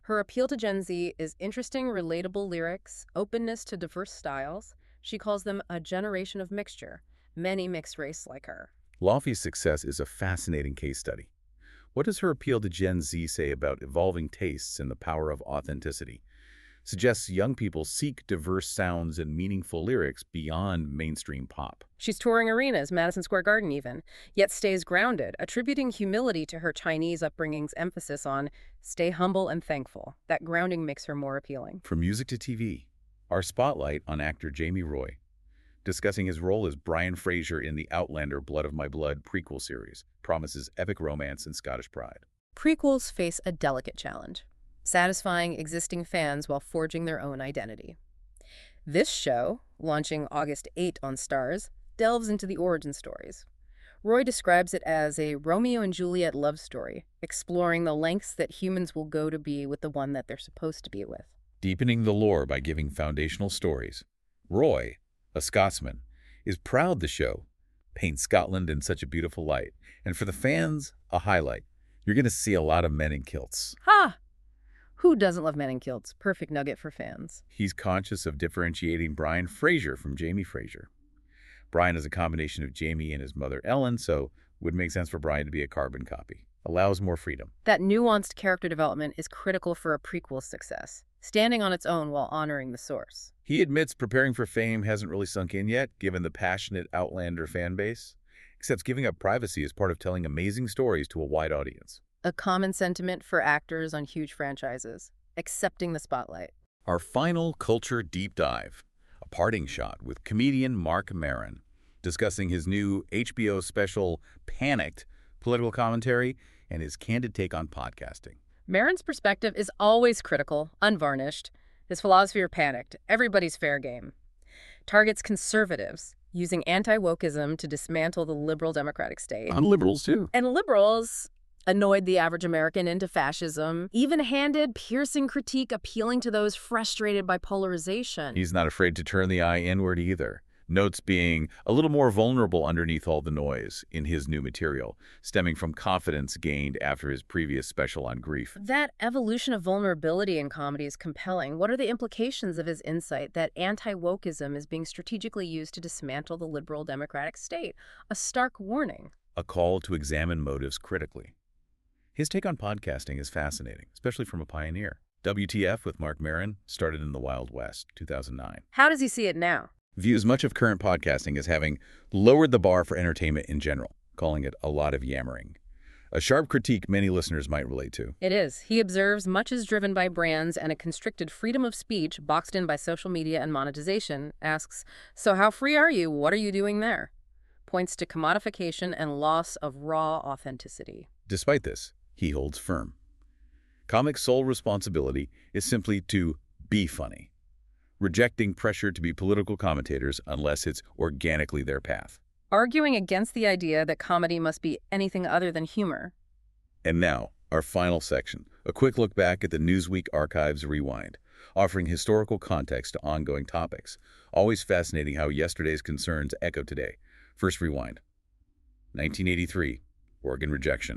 Her appeal to Gen Z is interesting, relatable lyrics, openness to diverse styles. She calls them a generation of mixture, many mixed race like her. Laufey's success is a fascinating case study. What does her appeal to Gen Z say about evolving tastes and the power of authenticity? Suggests young people seek diverse sounds and meaningful lyrics beyond mainstream pop. She's touring arenas, Madison Square Garden even, yet stays grounded, attributing humility to her Chinese upbringing's emphasis on stay humble and thankful. That grounding makes her more appealing. From music to T V, our spotlight on actor Jamie Roy, discussing his role as Brian Fraser in the Outlander Blood of My Blood prequel series, promises epic romance and Scottish pride. Prequels face a delicate challenge, satisfying existing fans while forging their own identity. This show, launching August eighth on Starz, delves into the origin stories. Roy describes it as a Romeo and Juliet love story, exploring the lengths that humans will go to be with the one that they're supposed to be with. Deepening the lore by giving foundational stories, Roy, a Scotsman, is proud the show paints Scotland in such a beautiful light, and for the fans, a highlight. You're going to see a lot of men in kilts. Ha! Who doesn't love men in kilts? Perfect nugget for fans. He's conscious of differentiating Brian Fraser from Jamie Fraser. Brian is a combination of Jamie and his mother Ellen, so would make sense for Brian to be a carbon copy. Allows more freedom. That nuanced character development is critical for a prequel's success, standing on its own while honoring the source. He admits preparing for fame hasn't really sunk in yet, given the passionate Outlander fan base, except giving up privacy is part of telling amazing stories to a wide audience. A common sentiment for actors on huge franchises, accepting the spotlight. Our final culture deep dive, a parting shot with comedian Marc Maron, discussing his new H B O special Panicked political commentary and his candid take on podcasting. Maron's perspective is always critical, unvarnished. His philosophy are Panicked, everybody's fair game. Targets conservatives, using anti-wokeism to dismantle the liberal democratic state. I'm liberals, too. And liberals annoyed the average American into fascism, even-handed, piercing critique appealing to those frustrated by polarization. He's not afraid to turn the eye inward either. Notes being a little more vulnerable underneath all the noise in his new material, stemming from confidence gained after his previous special on grief. That evolution of vulnerability in comedy is compelling. What are the implications of his insight that anti-wokeism is being strategically used to dismantle the liberal democratic state? A stark warning. A call to examine motives critically. His take on podcasting is fascinating, especially from a pioneer. W T F with Marc Maron started in the Wild West, two thousand nine. How does he see it now? Views much of current podcasting as having lowered the bar for entertainment in general, calling it a lot of yammering. A sharp critique many listeners might relate to. It is. He observes much is driven by brands and a constricted freedom of speech boxed in by social media and monetization. Asks, so how free are you? What are you doing there? Points to commodification and loss of raw authenticity. Despite this, he holds firm. Comics' sole responsibility is simply to be funny, rejecting pressure to be political commentators unless it's organically their path. Arguing against the idea that comedy must be anything other than humor. And now, our final section, a quick look back at the Newsweek Archives Rewind, offering historical context to ongoing topics. Always fascinating how yesterday's concerns echo today. First rewind. nineteen eighty-three, organ rejection.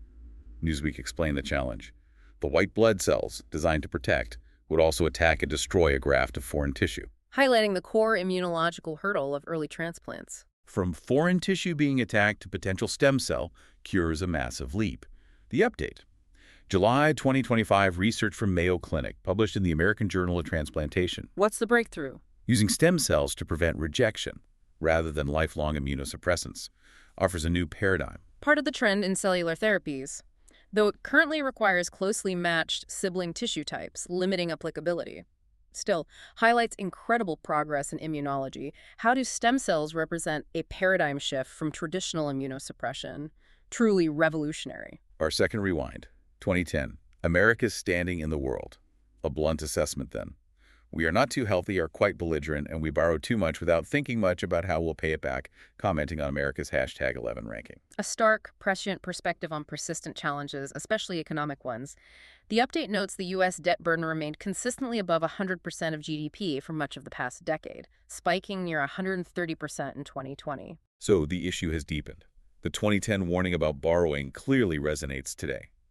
Newsweek explained the challenge. The white blood cells, designed to protect, would also attack and destroy a graft of foreign tissue. Highlighting the core immunological hurdle of early transplants. From foreign tissue being attacked to potential stem cell cures a massive leap. The update. July twenty twenty-five research from Mayo Clinic, published in the American Journal of Transplantation. What's the breakthrough? Using stem cells to prevent rejection, rather than lifelong immunosuppressants, offers a new paradigm. Part of the trend in cellular therapies, though it currently requires closely matched sibling tissue types, limiting applicability. Still, highlights incredible progress in immunology. How do stem cells represent a paradigm shift from traditional immunosuppression? Truly revolutionary. Our second rewind, twenty ten, America's standing in the world. A blunt assessment then. We are not too healthy or quite belligerent, and we borrow too much without thinking much about how we'll pay it back, commenting on America's hashtag eleven ranking. A stark, prescient perspective on persistent challenges, especially economic ones. The update notes the U S debt burden remained consistently above one hundred percent of G D P for much of the past decade, spiking near one hundred thirty percent in twenty twenty. So the issue has deepened. The twenty ten warning about borrowing clearly resonates today.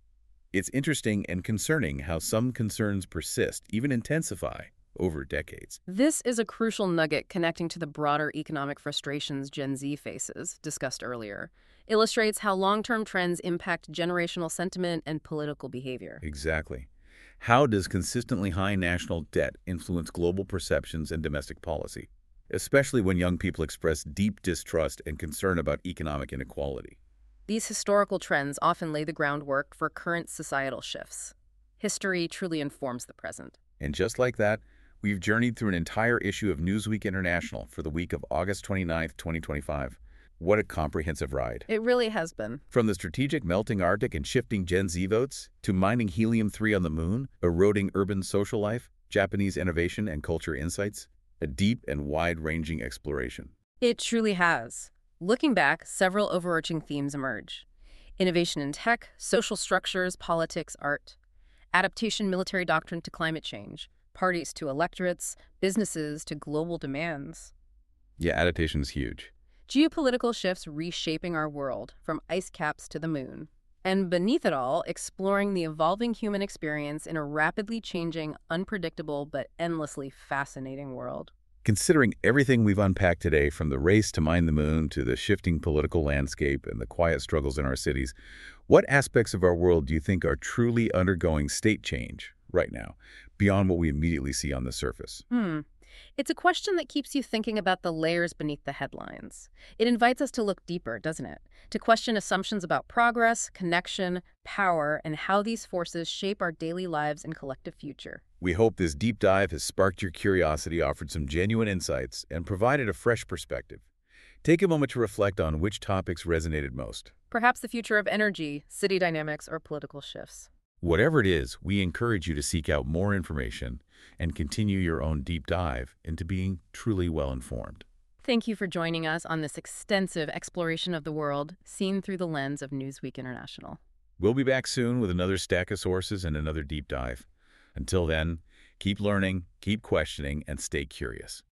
It's interesting and concerning how some concerns persist, even intensify, over decades. This is a crucial nugget connecting to the broader economic frustrations Gen Z faces, discussed earlier. Illustrates how long-term trends impact generational sentiment and political behavior. Exactly. How does consistently high national debt influence global perceptions and domestic policy, especially when young people express deep distrust and concern about economic inequality? These historical trends often lay the groundwork for current societal shifts. History truly informs the present. And just like that, we've journeyed through an entire issue of Newsweek International for the week of August twenty-ninth, twenty twenty-five. What a comprehensive ride. It really has been. From the strategic melting Arctic and shifting Gen Z votes, to mining helium three on the moon, eroding urban social life, Japanese innovation and culture insights, a deep and wide-ranging exploration. It truly has. Looking back, several overarching themes emerge. Innovation in tech, social structures, politics, art. Adaptation military doctrine to climate change. Parties to electorates, businesses to global demands. Yeah, adaptation is huge. Geopolitical shifts reshaping our world, from ice caps to the moon. And beneath it all, exploring the evolving human experience in a rapidly changing, unpredictable, but endlessly fascinating world. Considering everything we've unpacked today, from the race to mine the moon to the shifting political landscape and the quiet struggles in our cities, what aspects of our world do you think are truly undergoing state change right now, beyond what we immediately see on the surface? Hmm. It's a question that keeps you thinking about the layers beneath the headlines. It invites us to look deeper, doesn't it? To question assumptions about progress, connection, power, and how these forces shape our daily lives and collective future. We hope this deep dive has sparked your curiosity, offered some genuine insights, and provided a fresh perspective. Take a moment to reflect on which topics resonated most. Perhaps the future of energy, city dynamics, or political shifts. Whatever it is, we encourage you to seek out more information and continue your own deep dive into being truly well-informed. Thank you for joining us on this extensive exploration of the world, seen through the lens of Newsweek International. We'll be back soon with another stack of sources and another deep dive. Until then, keep learning, keep questioning, and stay curious.